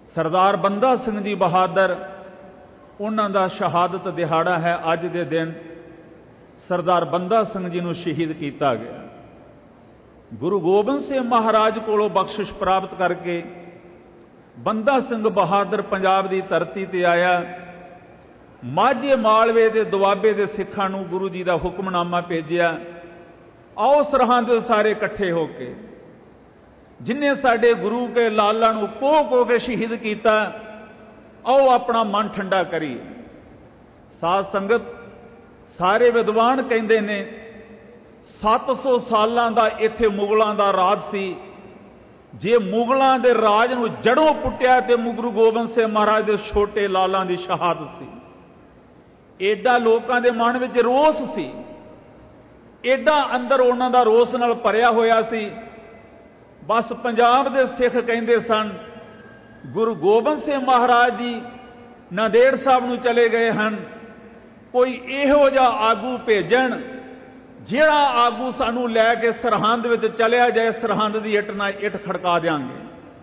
ਸਰਦਾਰ ਬੰਦਾ ਸਿੰਘ ਜੀ ਬਹਾਦਰ, ਉਹਨਾਂ ਦਾ ਸ਼ਹਾਦਤ ਦਿਹਾੜਾ ਹੈ। ਅੱਜ ਦੇ ਦਿਨ ਸਰਦਾਰ ਬੰਦਾ ਸਿੰਘ ਜੀ ਨੂੰ ਸ਼ਹੀਦ ਕੀਤਾ ਗਿਆ। ਗੁਰੂ ਗੋਬਿੰਦ ਸਿੰਘ ਮਹਾਰਾਜ ਕੋਲੋਂ ਬਖਸ਼ਿਸ਼ ਪ੍ਰਾਪਤ ਕਰਕੇ ਬੰਦਾ ਸਿੰਘ ਬਹਾਦਰ ਪੰਜਾਬ ਦੀ ਧਰਤੀ ਤੇ ਆਇਆ। ਮਾਝੇ ਮਾਲਵੇ ਦੇ ਦੁਆਬੇ ਦੇ ਸਿੱਖਾਂ ਨੂੰ ਗੁਰੂ ਜੀ ਦਾ ਹੁਕਮਨਾਮਾ ਭੇਜਿਆ, ਆਓ ਸਰਹੰਦ ਸਾਰੇ ਇਕੱਠੇ ਹੋ ਕੇ, ਜਿਨ੍ਹਾਂ ਸਾਡੇ ਗੁਰੂ ਕੇ ਲਾਲਾਂ ਨੂੰ ਕੋਹ ਕੇ ਸ਼ਹੀਦ ਕੀਤਾ, ਆਓ ਆਪਣਾ ਮਨ ਠੰਡਾ ਕਰੀਏ। ਸਾਧ ਸੰਗਤ, ਸਾਰੇ ਵਿਦਵਾਨ ਕਹਿੰਦੇ ਨੇ 700 ਸਾਲਾਂ ਦਾ ਇੱਥੇ ਮੁਗਲਾਂ ਦਾ ਰਾਜ ਸੀ। ਜੇ ਮੁਗਲਾਂ ਦੇ ਰਾਜ ਨੂੰ ਜੜੋਂ ਪੁੱਟਿਆ ਤੇ ਗੁਰੂ ਗੋਬਿੰਦ ਸਿੰਘ ਮਹਾਰਾਜ ਦੇ ਛੋਟੇ ਲਾਲਾਂ ਦੀ ਸ਼ਹਾਦਤ ਸੀ। ਏਡਾ ਲੋਕਾਂ ਦੇ ਮਨ ਵਿੱਚ ਰੋਸ ਸੀ, ਏਡਾ ਅੰਦਰ ਉਹਨਾਂ ਦਾ ਰੋਸ ਨਾਲ ਭਰਿਆ ਹੋਇਆ ਸੀ। ਬਸ ਪੰਜਾਬ ਦੇ ਸਿੱਖ ਕਹਿੰਦੇ ਸਨ, ਗੁਰੂ ਗੋਬਿੰਦ ਸਿੰਘ ਮਹਾਰਾਜ ਜੀ ਨਾਂਦੇੜ ਸਾਹਿਬ ਨੂੰ ਚਲੇ ਗਏ ਹਨ, ਕੋਈ ਇਹੋ ਜਿਹਾ ਆਗੂ ਭੇਜਣ ਜਿਹੜਾ ਆਗੂ ਸਾਨੂੰ ਲੈ ਕੇ ਸਰਹੰਦ ਵਿੱਚ ਚਲਿਆ ਜਾਏ, ਸਰਹੰਦ ਦੀ ਇੱਟ ਨਾਲ ਇੱਟ ਖੜਕਾ ਦਿਆਂਗੇ।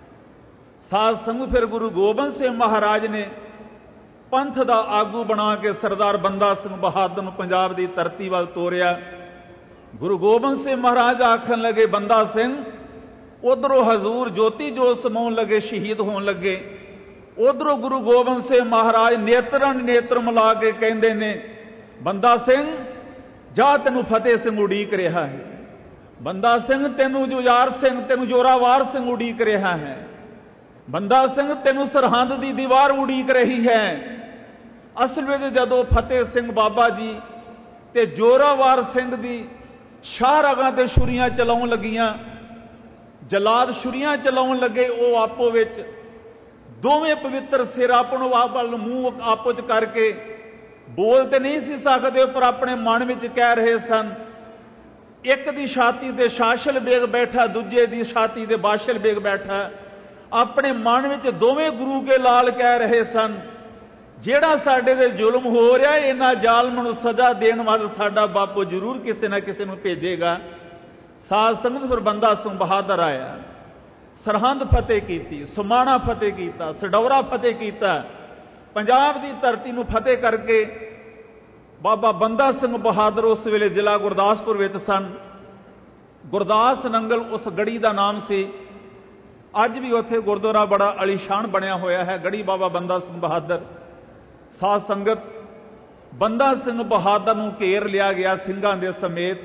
ਸਾਧ ਸੰਗਤ, ਫਿਰ ਗੁਰੂ ਗੋਬਿੰਦ ਸਿੰਘ ਮਹਾਰਾਜ ਨੇ ਪੰਥ ਦਾ ਆਗੂ ਬਣਾ ਕੇ ਸਰਦਾਰ ਬੰਦਾ ਸਿੰਘ ਬਹਾਦਰ ਨੂੰ ਪੰਜਾਬ ਦੀ ਧਰਤੀ ਵੱਲ ਤੋਰਿਆ। ਗੁਰੂ ਗੋਬਿੰਦ ਸਿੰਘ ਮਹਾਰਾਜ ਆਖਣ ਲੱਗੇ, ਬੰਦਾ ਸਿੰਘ, ਉਧਰੋਂ ਹਜ਼ੂਰ ਜੋਤੀ ਜੋਤ ਸਮਾਉਣ ਲੱਗੇ, ਸ਼ਹੀਦ ਹੋਣ ਲੱਗੇ। ਉਧਰੋਂ ਗੁਰੂ ਗੋਬਿੰਦ ਸਿੰਘ ਮਹਾਰਾਜ ਨੇਤਰਾਂ ਨੇਤਰ ਮਿਲਾ ਕੇ ਕਹਿੰਦੇ ਨੇ, ਬੰਦਾ ਸਿੰਘ ਜਾ, ਤੈਨੂੰ ਫਤਿਹ ਸਿੰਘ ਉਡੀਕ ਰਿਹਾ ਹੈ। ਬੰਦਾ ਸਿੰਘ, ਤੈਨੂੰ ਜੁਝਾਰ ਸਿੰਘ, ਤੈਨੂੰ ਜੋਰਾਵਰ ਸਿੰਘ ਉਡੀਕ ਰਿਹਾ ਹੈ। ਬੰਦਾ ਸਿੰਘ, ਤੈਨੂੰ ਸਰਹੰਦ ਦੀ ਦੀਵਾਰ ਉਡੀਕ ਰਹੀ ਹੈ। ਅਸਲ ਵਿੱਚ ਜਦੋਂ ਫਤਿਹ ਸਿੰਘ ਬਾਬਾ ਜੀ ਤੇ ਜੋਰਾਵਰ ਸਿੰਘ ਦੀ ਸ਼ਾਹਰਾਗਾਂ ਤੇ ਛੁਰੀਆਂ ਚਲਾਉਣ ਲੱਗੀਆਂ, ਜਲਾਦ ਛੁਰੀਆਂ ਚਲਾਉਣ ਲੱਗੇ, ਉਹ ਆਪੋ ਵਿੱਚ ਦੋਵੇਂ ਪਵਿੱਤਰ ਸਿਰ ਆਪਣੋਂ ਆਪ ਵੱਲ ਮੂੰਹ ਆਪੋ ਚ ਕਰਕੇ ਬੋਲ ਤੇ ਨਹੀਂ ਸੀ ਸਕਦੇ, ਪਰ ਆਪਣੇ ਮਨ ਵਿੱਚ ਕਹਿ ਰਹੇ ਸਨ। ਇੱਕ ਦੀ ਛਾਤੀ ਤੇ ਸ਼ਾਸਲ ਬੇਗ ਬੈਠਾ, ਦੂਜੇ ਦੀ ਛਾਤੀ ਤੇ ਬਾਸ਼ਲ ਬੇਗ ਬੈਠਾ। ਆਪਣੇ ਮਨ ਵਿੱਚ ਦੋਵੇਂ ਗੁਰੂ ਕੇ ਲਾਲ ਕਹਿ ਰਹੇ ਸਨ, ਜਿਹੜਾ ਸਾਡੇ ਤੇ ਜ਼ੁਲਮ ਹੋ ਰਿਹਾ, ਇਹਨਾਂ ਜ਼ਾਲਮਾਂ ਨੂੰ ਸਜ਼ਾ ਦੇਣ ਵਾਸਤੇ ਸਾਡਾ ਬਾਪੂ ਜ਼ਰੂਰ ਕਿਸੇ ਨਾ ਕਿਸੇ ਨੂੰ ਭੇਜੇਗਾ। ਸਾਧ ਸੰਗਤ, ਫਿਰ ਬੰਦਾ ਸਿੰਘ ਬਹਾਦਰ ਆਇਆ, ਸਰਹੰਦ ਫਤਿਹ ਕੀਤੀ, ਸਮਾਣਾ ਫਤਿਹ ਕੀਤਾ, ਸਡੌਰਾ ਫਤਿਹ ਕੀਤਾ। ਪੰਜਾਬ ਦੀ ਧਰਤੀ ਨੂੰ ਫਤਿਹ ਕਰਕੇ ਬਾਬਾ ਬੰਦਾ ਸਿੰਘ ਬਹਾਦਰ ਉਸ ਵੇਲੇ ਜ਼ਿਲ੍ਹਾ ਗੁਰਦਾਸਪੁਰ ਵਿੱਚ ਸਨ। ਗੁਰਦਾਸ ਨੰਗਲ ਉਸ ਗੜੀ ਦਾ ਨਾਮ ਸੀ। ਅੱਜ ਵੀ ਉੱਥੇ ਗੁਰਦੁਆਰਾ ਬੜਾ ਅਲੀਸ਼ਾਨ ਬਣਿਆ ਹੋਇਆ ਹੈ, ਗੜੀ ਬਾਬਾ ਬੰਦਾ ਸਿੰਘ ਬਹਾਦਰ। ਸਾਧ ਸੰਗਤ, ਬੰਦਾ ਸਿੰਘ ਬਹਾਦਰ ਨੂੰ ਘੇਰ ਲਿਆ ਗਿਆ ਸਿੰਘਾਂ ਦੇ ਸਮੇਤ।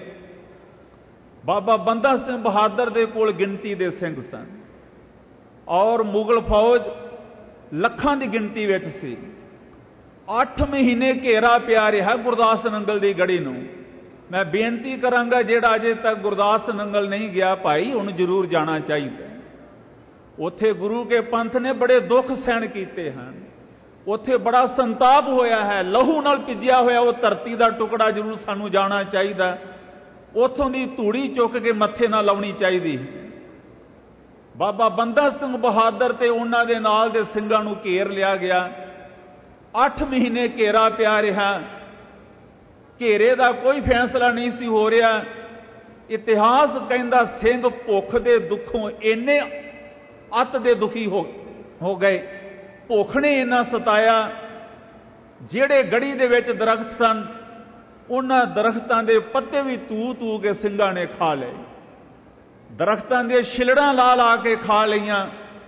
ਬਾਬਾ ਬੰਦਾ ਸਿੰਘ ਬਹਾਦਰ ਦੇ ਕੋਲ ਗਿਣਤੀ ਦੇ ਸਿੰਘ ਸਨ ਔਰ ਮੁਗਲ ਫੌਜ ਲੱਖਾਂ ਦੀ ਗਿਣਤੀ ਵਿੱਚ ਸੀ। 8 ਮਹੀਨੇ ਘੇਰਾ ਪਿਆ ਰਿਹਾ ਗੁਰਦਾਸ ਨੰਗਲ ਦੀ ਗੜੀ ਨੂੰ। ਮੈਂ ਬੇਨਤੀ ਕਰਾਂਗਾ, ਜਿਹੜਾ ਅਜੇ ਤੱਕ ਗੁਰਦਾਸ ਨੰਗਲ ਨਹੀਂ ਗਿਆ ਭਾਈ, ਉਹਨੂੰ ਜ਼ਰੂਰ ਜਾਣਾ ਚਾਹੀਦਾ। ਉੱਥੇ ਗੁਰੂ ਕੇ ਪੰਥ ਨੇ ਬੜੇ ਦੁੱਖ ਸਹਿਣ ਕੀਤੇ ਹਨ, ਉੱਥੇ ਬੜਾ ਸੰਤਾਪ ਹੋਇਆ ਹੈ, ਲਹੂ ਨਾਲ ਭਿੱਜਿਆ ਹੋਇਆ ਉਹ ਧਰਤੀ ਦਾ ਟੁਕੜਾ ਜ਼ਰੂਰ ਸਾਨੂੰ ਜਾਣਾ ਚਾਹੀਦਾ। ਉੱਥੋਂ ਦੀ ਧੂੜੀ ਚੁੱਕ ਕੇ ਮੱਥੇ ਨਾਲ ਲਾਉਣੀ ਚਾਹੀਦੀ। ਬਾਬਾ ਬੰਦਾ ਸਿੰਘ ਬਹਾਦਰ ਤੇ ਉਹਨਾਂ ਦੇ ਨਾਲ ਦੇ ਸਿੰਘਾਂ ਨੂੰ ਘੇਰ ਲਿਆ ਗਿਆ। 8 ਮਹੀਨੇ ਘੇਰਾ ਪਿਆ ਰਿਹਾ। ਘੇਰੇ ਦਾ ਕੋਈ ਫੈਸਲਾ ਨਹੀਂ ਸੀ ਹੋ ਰਿਹਾ। ਇਤਿਹਾਸ ਕਹਿੰਦਾ ਸਿੰਘ ਭੁੱਖ ਦੇ ਦੁੱਖੋਂ ਇੰਨੇ ਅੱਤ ਦੇ ਦੁਖੀ ਹੋ ਗਏ, ਭੁੱਖ ਨੇ ਇੰਨਾ ਸਤਾਇਆ, ਜਿਹੜੇ ਗੜੀ ਦੇ ਵਿੱਚ ਦਰਖਤ ਸਨ ਉਹਨਾਂ ਦਰਖਤਾਂ ਦੇ ਪੱਤੇ ਵੀ ਤੂ ਕੇ ਸਿੰਘਾਂ ਨੇ ਖਾ ਲਏ, ਦਰਖਤਾਂ ਦੇ ਛਿਲੜਾਂ ਲਾ ਲਾ ਕੇ ਖਾ ਲਈਆਂ।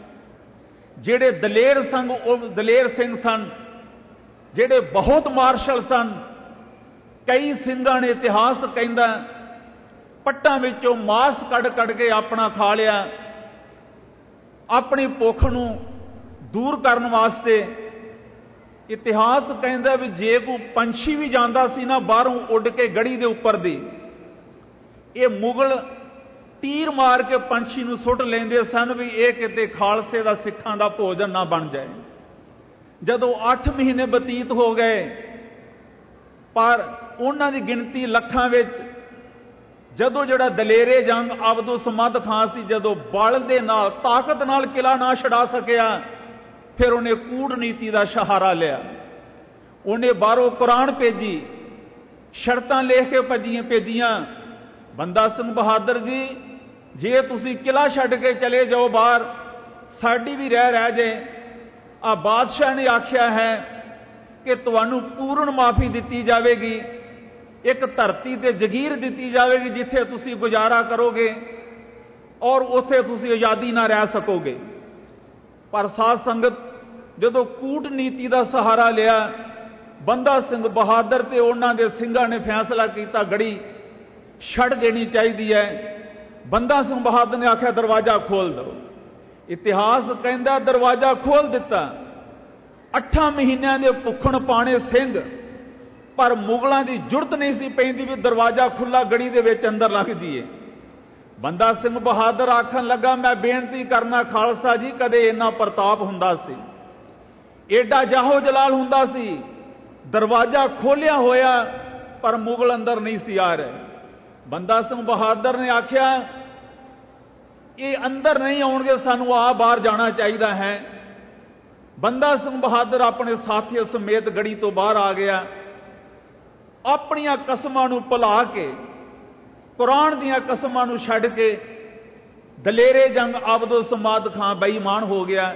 ਜਿਹੜੇ ਦਲੇਰ ਸਿੰਘ ਸਨ, ਜਿਹੜੇ ਬਹੁਤ ਮਾਰਸ਼ਲ ਸਨ, ਕਈ ਸਿੰਘਾਂ ਨੇ ਇਤਿਹਾਸ ਕਹਿੰਦਾ ਪੱਟਾਂ ਵਿੱਚੋਂ ਮਾਸ ਕੱਢ ਕੇ ਆਪਣਾ ਖਾ ਲਿਆ, ਆਪਣੀ ਭੁੱਖ ਨੂੰ ਦੂਰ ਕਰਨ ਵਾਸਤੇ। ਇਤਿਹਾਸ ਕਹਿੰਦਾ ਵੀ ਜੇ ਕੋਈ ਪੰਛੀ ਵੀ ਜਾਂਦਾ ਸੀ ਨਾ ਬਾਹਰੋਂ ਉੱਡ ਕੇ ਗੜੀ ਦੇ ਉੱਪਰ ਦੀ, ਇਹ ਮੁਗਲ ਤੀਰ ਮਾਰ ਕੇ ਪੰਛੀ ਨੂੰ ਸੁੱਟ ਲੈਂਦੇ ਸਨ ਵੀ ਇਹ ਕਿਤੇ ਖਾਲਸੇ ਦਾ ਸਿੱਖਾਂ ਦਾ ਭੋਜਨ ਨਾ ਬਣ ਜਾਏ। ਜਦੋਂ 8 ਮਹੀਨੇ ਬਤੀਤ ਹੋ ਗਏ, ਪਰ ਉਹਨਾਂ ਦੀ ਗਿਣਤੀ ਲੱਖਾਂ ਵਿੱਚ। ਜਦੋਂ ਜਿਹੜਾ ਦਲੇਰੇ ਜੰਗ ਅਬਦੁਲ ਸਮਦ ਖਾਨ ਸੀ, ਜਦੋਂ ਬਲ ਦੇ ਨਾਲ ਤਾਕਤ ਨਾਲ ਕਿਲਾ ਨਾ ਛਡਾ ਸਕਿਆ, ਫਿਰ ਉਹਨੇ ਕੂਟਨੀਤੀ ਦਾ ਸਹਾਰਾ ਲਿਆ। ਉਹਨੇ ਬਾਹਰੋਂ ਕੁਰਾਨ ਭੇਜੀ, ਸ਼ਰਤਾਂ ਲਿਖ ਕੇ ਭੇਜੀਆਂ। ਬੰਦਾ ਸਿੰਘ ਬਹਾਦਰ ਜੀ, ਜੇ ਤੁਸੀਂ ਕਿਲਾ ਛੱਡ ਕੇ ਚਲੇ ਜਾਓ ਬਾਹਰ, ਸਾਡੀ ਵੀ ਰਹਿ ਜੇ, आ बादशाह ने आख्या है कि तुहानू पूर्ण माफ़ी दिती जाएगी, एक धरती ते जगीर दिती जाएगी जिथे तुसी गुजारा करोगे और उत्थे तुसी आज़ादी ना रह सकोगे। पर साध संगत जदों कूटनीति का सहारा लिया, बंदा सिंह बहादुर ते उन्हां दे सिंघां ने फैसला किया गड़ी छड़ देनी चाहिए है। बंदा सिंह बहादुर ने आख्या दरवाजा खोल दो। इतिहास कहता दरवाजा खोल दिता। 8 महीनों के भुखण पाने सिंह, पर मुगलों की जुरत नहीं सी पैंदी भी दरवाजा खुला गड़ी दे विच अंदर लग जाइए। बंदा सिंह बहादुर आखन लगा, मैं बेनती करना खालसा जी, कदे इन्ना प्रताप हुंदा सी, एडा जाहो जलाल हुंदा सी, दरवाजा खोलिया होया पर मुगल अंदर नहीं सी आ रहे। बंदा सिंह बहादुर ने आख्या ये अंदर नहीं आउणगे, सानू आ बाहर जाना चाहिए है। बंदा सिंह बहादुर अपने साथियों समेत गड़ी तो बाहर आ गया। अपनियां कसमां नूं भुला के, कुरान दियां कसमां नूं छड्ड के दलेरे जंग अब्दुल समाद खां बेईमान हो गया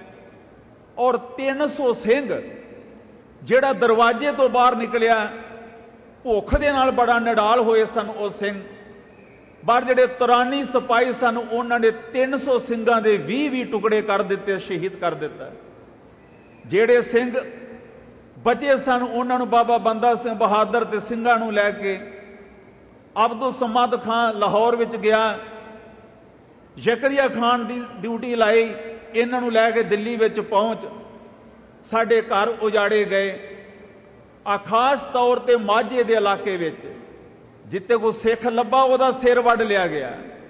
और 300 सिंह जिहड़ा दरवाजे तो बाहर निकलिया, भुख दे नाल बड़ा निडाल होए सन वो सिंह। पर जिहड़े तुरानी सिपाही सन उन्होंने 300 सिंघां दे 20 टुकड़े कर दिते, शहीद कर दिता। जिहड़े सिंह बचे सन उन्होंने बाबा बंदा सिंह बहादुर ते सिंघां नूं लैके अब्दुल समाद खां लाहौर विच गया। जकरिया खान की ड्यूटी लाई, इन्हां नूं लैके दिल्ली विच पहुंच साडे घर उजाड़े गए। आ खास तौर ते माझे दे इलाके विच जिथे कोई सिख लब्भा उहदा सिर वड्ड लिया गया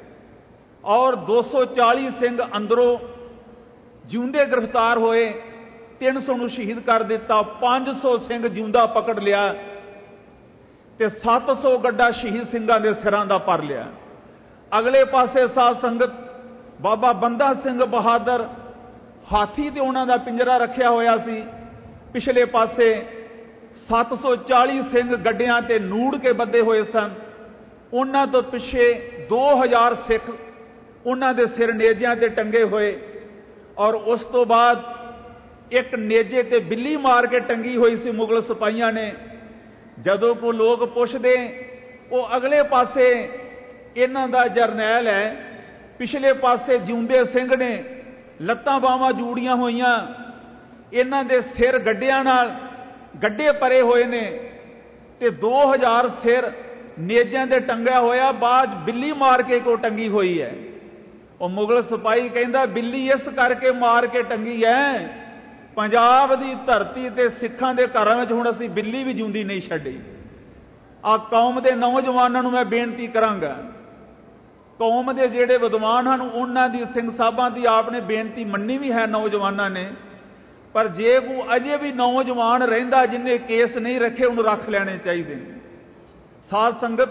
और 240 सिंह अंदरों जिउंदे गिरफ्तार होए, 300 नूं शहीद कर दिता, 500 सिंह जिउंदा पकड़ लिया ते 700 गड्ढा शहीद सिंघां दे सिरां दा भर लिया। अगले पासे साध संगत बाबा बंदा सिंह बहादुर हाथी ते उन्हां दा पिंजरा रखिया होया सी। पिछले पासे 740 सिंह गड्डियां ते नूड़ के बद्धे हुए सन। उन्हां तो पिछे 2000 सिख उन्हां दे सिर नेजियां ते टंगे हुए और उस तो बाद एक नेजे ते बिल्ली मार के टंगी हुई सी मुगल सिपाहियां ने। जदों को लोग पुछदे वो अगले पासे इन्हां दा जरनैल है, पिछले पासे जिउंदे सिंह ने लत्तां बावां जूड़ियां होईयां, इन्हां दे सिर गड्डियां नाल गड्ढे परे हुए ने ते 2000 सिर नेजां दे टंगिया होया, बाद बिल्ली मार के को टंगी हुई है। और मुगल सिपाही कहंदा बिल्ली इस करके मार के टंगी है, पंजाब दी धरती ते सिखां दे घरां विच हुण असीं बिल्ली भी जिउंदी नहीं छड्डी। आ कौम दे नौजवानां नूं मैं बेनती करांगा, कौम दे जिहड़े विद्वान हन उन्हां दी सिंह साहिबां दी आपने बेनती मन्नी भी है नौजवानां ने, पर जे को अजे भी नौजवान रहिंदा जिन्हें केस नहीं रखे उन्हें रख लेने चाहिए। साध संगत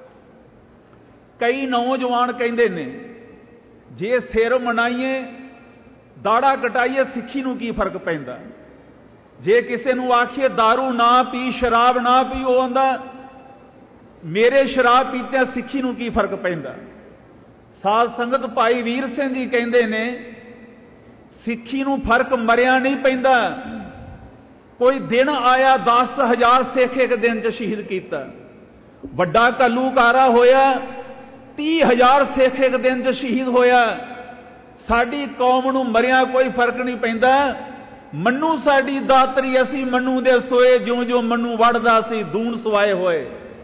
कई नौजवान कहंदे ने जे सिर मनाइए दाड़ा कटाइए सिक्खी नूं की फर्क पैंदा। जे किसी नूं आखिए दारू ना पी शराब ना पी, वो आंदा मेरे शराब पीते सिक्खी नूं की फर्क पैंदा। साध संगत भाई वीर सिंह जी कहंदे ने सिक्खी नूं फर्क मरिया नहीं पैंदा। कोई दिन आया 10,000 सिख एक दिन च शहीद किया, वड्डा घल्लूकारा होया 30,000 सिख एक दिन च शहीद होया। साडी कौम नूं मरिया कोई फर्क नहीं पैंदा। मन्नू साडी दातरी असी मन्नू दे सोए, ज्यों ज्यों मन्नू वड़दा सी दून सवाए होए।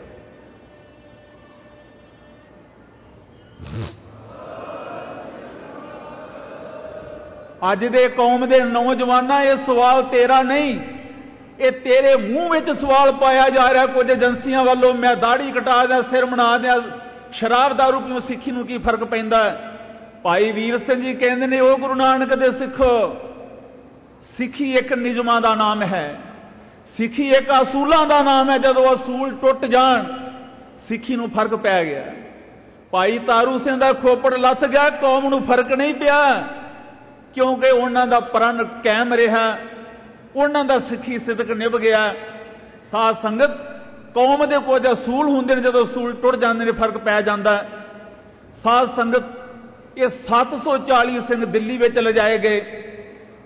अज दे कौम दे नौजवाना ये सवाल तेरा नहीं, ये तेरे मूंह विच सवाल पाया जा रहा कुछ एजेंसियां वालों, मैं दाढ़ी कटा दिया सिर बना दिया शराब दारू पीओ सिक्खी नूं की फर्क पैंदा। भाई वीर सिंह जी कहंदे ने ओ गुरु नानक दे सिखो, सिक्खी एक निजमां दा नाम है, सिक्खी एक असूलां दा नाम है। जदों असूल टुट जाण सिक्खी नूं फर्क पै गया। भाई तारू सिंह दा खोपड़ लथ गया, कौम नूं फर्क नहीं पिया क्योंकि उन्हां दा प्रण कायम रहा, उन्हां दा सिੱਖੀ सिदक निभ गया। साध संगत कौम दे कुछ असूल हुंदे ने, जदों असूल टुट जांदे ने फर्क पै जांदा। साध संगत ये 740 सिंह दिल्ली विच लिजाए गए,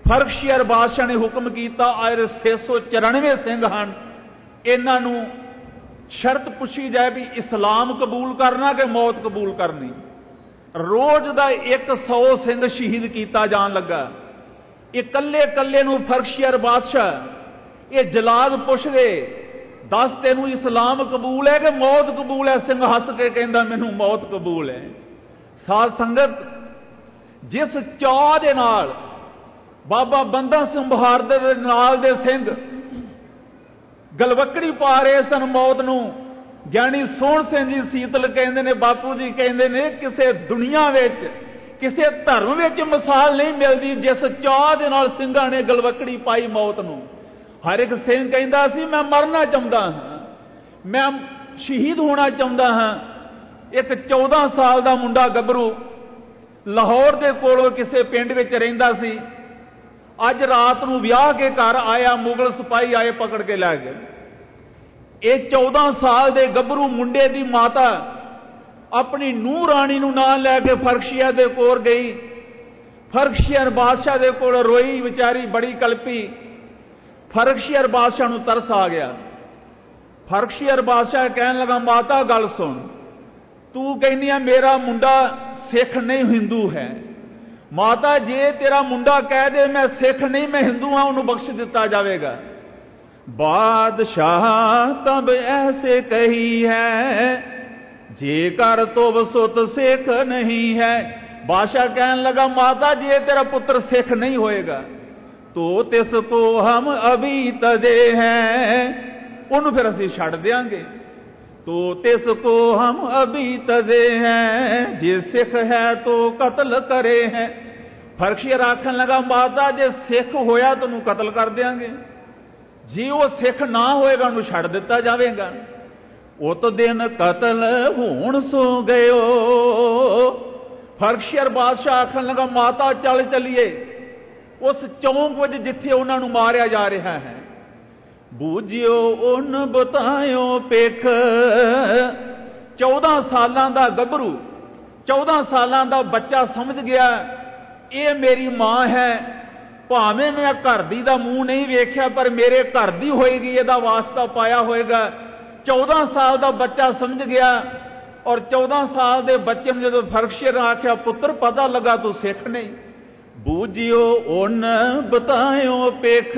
ਫਰਖਸ਼ੀਅਰ ਬਾਦਸ਼ਾਹ ਨੇ ਹੁਕਮ ਕੀਤਾ, ਆਏ 694 ਸਿੰਘ ਹਨ, ਇਹਨਾਂ ਨੂੰ ਸ਼ਰਤ ਪੁੱਛੀ ਜਾਏ ਵੀ ਇਸਲਾਮ ਕਬੂਲ ਕਰਨਾ ਕਿ ਮੌਤ ਕਬੂਲ ਕਰਨੀ। ਰੋਜ਼ ਦਾ 100 ਸਿੰਘ ਸ਼ਹੀਦ ਕੀਤਾ ਜਾਣ ਲੱਗਾ। ਇਕੱਲੇ ਇਕੱਲੇ ਨੂੰ ਫਰਖਸ਼ੀਅਰ ਬਾਦਸ਼ਾਹ ਇਹ ਜਲਾਦ ਪੁੱਛਦੇ, ਦੱਸ ਤੈਨੂੰ ਇਸਲਾਮ ਕਬੂਲ ਹੈ ਕਿ ਮੌਤ ਕਬੂਲ ਹੈ? ਸਿੰਘ ਹੱਸ ਕੇ ਕਹਿੰਦਾ ਮੈਨੂੰ ਮੌਤ ਕਬੂਲ ਹੈ। ਸਾਧ ਸੰਗਤ, ਜਿਸ ਚਾਅ ਦੇ ਨਾਲ ਬਾਬਾ ਬੰਦਾ ਸਿੰਘ ਬਹਾਦਰ ਦੇ ਨਾਲ ਦੇ ਸਿੰਘ ਗਲਵੱਕੜੀ ਪਾ ਰਹੇ ਸਨ ਮੌਤ ਨੂੰ, ਗਿਆਨੀ ਸੋਹਣ ਸਿੰਘ ਜੀ ਸੀਤਲ ਕਹਿੰਦੇ ਨੇ, ਬਾਪੂ ਜੀ ਕਹਿੰਦੇ ਨੇ, ਕਿਸੇ ਦੁਨੀਆ ਵਿੱਚ ਕਿਸੇ ਧਰਮ ਵਿੱਚ ਮਿਸਾਲ ਨਹੀਂ ਮਿਲਦੀ ਜਿਸ ਚਾਅ ਦੇ ਨਾਲ ਸਿੰਘਾਂ ਨੇ ਗਲਵੱਕੜੀ ਪਾਈ ਮੌਤ ਨੂੰ। ਹਰ ਇੱਕ ਸਿੰਘ ਕਹਿੰਦਾ ਸੀ ਮੈਂ ਮਰਨਾ ਚਾਹੁੰਦਾ ਹਾਂ, ਮੈਂ ਸ਼ਹੀਦ ਹੋਣਾ ਚਾਹੁੰਦਾ ਹਾਂ। ਇੱਕ 14 ਸਾਲ ਦਾ ਮੁੰਡਾ ਗੱਭਰੂ ਲਾਹੌਰ ਦੇ ਕੋਲ ਕਿਸੇ ਪਿੰਡ ਵਿੱਚ ਰਹਿੰਦਾ ਸੀ। ਅੱਜ ਰਾਤ ਨੂੰ ਵਿਆਹ ਕੇ ਘਰ ਆਇਆ, ਮੁਗਲ ਸਿਪਾਹੀ ਆਏ, ਪਕੜ ਕੇ ਲੈ ਗਏ। ਇਹ 14 ਸਾਲ ਦੇ ਗੱਭਰੂ ਮੁੰਡੇ ਦੀ ਮਾਤਾ ਆਪਣੀ ਨੂੰਹ ਰਾਣੀ ਨੂੰ ਨਾਲ ਲੈ ਕੇ ਫਰਖਸ਼ੀਅਰ ਦੇ ਕੋਲ ਗਈ। ਫਰਖਸ਼ੀਅਰ ਬਾਦਸ਼ਾਹ ਦੇ ਕੋਲ ਰੋਈ, ਵਿਚਾਰੀ ਬੜੀ ਕਲਪੀ। ਫਰਖਸ਼ੀਅਰ ਬਾਦਸ਼ਾਹ ਨੂੰ ਤਰਸ ਆ ਗਿਆ। ਫਰਖਸ਼ੀਅਰ ਬਾਦਸ਼ਾਹ ਕਹਿਣ ਲੱਗਾ, ਮਾਤਾ ਗੱਲ ਸੁਣ, ਤੂੰ ਕਹਿੰਦੀ ਆ ਮੇਰਾ ਮੁੰਡਾ ਸਿੱਖ ਨਹੀਂ ਹਿੰਦੂ ਹੈ। ਮਾਤਾ, ਜੇ ਤੇਰਾ ਮੁੰਡਾ ਕਹਿ ਦੇ ਮੈਂ ਸਿੱਖ ਨਹੀਂ ਮੈਂ ਹਿੰਦੂ ਹਾਂ, ਉਹਨੂੰ ਬਖਸ਼ ਦਿੱਤਾ ਜਾਵੇਗਾ। ਬਾਦਸ਼ਾਹ ਤਬ ਐਸੇ ਕਹੀ ਹੈ, ਜੇਕਰ ਤੁਮ ਸੁਤ ਸਿੱਖ ਨਹੀਂ ਹੈ। ਬਾਦਸ਼ਾਹ ਕਹਿਣ ਲੱਗਾ, ਮਾਤਾ ਜੇ ਤੇਰਾ ਪੁੱਤਰ ਸਿੱਖ ਨਹੀਂ ਹੋਏਗਾ ਤੋ ਤਿਸ ਕੋ ਹਮ ਅਭੀ ਤਜੇ ਹੈ, ਉਹਨੂੰ ਫਿਰ ਅਸੀਂ ਛੱਡ ਦਿਆਂਗੇ। ਤੋ ਤਿਸ ਕੋ ਹਮ ਅਭੀ ਤਜੇ ਹੈ, ਜੇ ਸਿੱਖ ਹੈ ਤੋ ਕਤਲ ਕਰੇ ਹੈ। ਫਰਖਸ਼ੀਅਰ ਆਖਣ ਲੱਗਾ, ਮਾਤਾ ਜੇ ਸਿੱਖ ਹੋਇਆ ਤੈਨੂੰ ਕਤਲ ਕਰ ਦਿਆਂਗੇ, ਜੇ ਉਹ ਸਿੱਖ ਨਾ ਹੋਏਗਾ ਉਹਨੂੰ ਛੱਡ ਦਿੱਤਾ ਜਾਵੇਗਾ। ਉਤ ਦਿਨ ਕਤਲ ਹੋਣ ਸੋ ਗਇਓ। ਫਰਖਸ਼ੀਅਰ ਬਾਦਸ਼ਾਹ ਆਖਣ ਲੱਗਾ, ਮਾਤਾ ਚੱਲ ਚੱਲੀਏ ਉਸ ਚੌਂਕ ਵਿੱਚ ਜਿੱਥੇ ਉਹਨਾਂ ਨੂੰ ਮਾਰਿਆ ਜਾ ਰਿਹਾ ਹੈ। ਬੂਝਿਓ ਉਹਨ ਬਤਾਇਓ ਪੇਖ। 14 ਸਾਲਾਂ ਦਾ ਗੱਭਰੂ, 14 ਸਾਲਾਂ ਦਾ ਬੱਚਾ ਸਮਝ ਗਿਆ ਇਹ ਮੇਰੀ ਮਾਂ ਹੈ। ਭਾਵੇਂ ਮੈਂ ਘਰ ਦੀ ਦਾ ਮੂੰਹ ਨਹੀਂ ਵੇਖਿਆ ਪਰ ਮੇਰੇ ਘਰ ਦੀ ਹੋਏਗੀ, ਇਹਦਾ ਵਾਸਤਾ ਪਾਇਆ ਹੋਏਗਾ। 14 ਸਾਲ ਦਾ ਬੱਚਾ ਸਮਝ ਗਿਆ। ਔਰ 14 ਸਾਲ ਦੇ ਬੱਚੇ ਨੂੰ ਜਦੋਂ ਫਰਖਸ਼ੀਅਰ ਨੇ ਆਖਿਆ, ਪੁੱਤਰ ਪਤਾ ਲੱਗਾ ਤੂੰ ਸਿੱਖ ਨਹੀਂ। ਬੂਝਿਓ ਉਹਨ ਬਤਾਇਓ ਪੇਖ,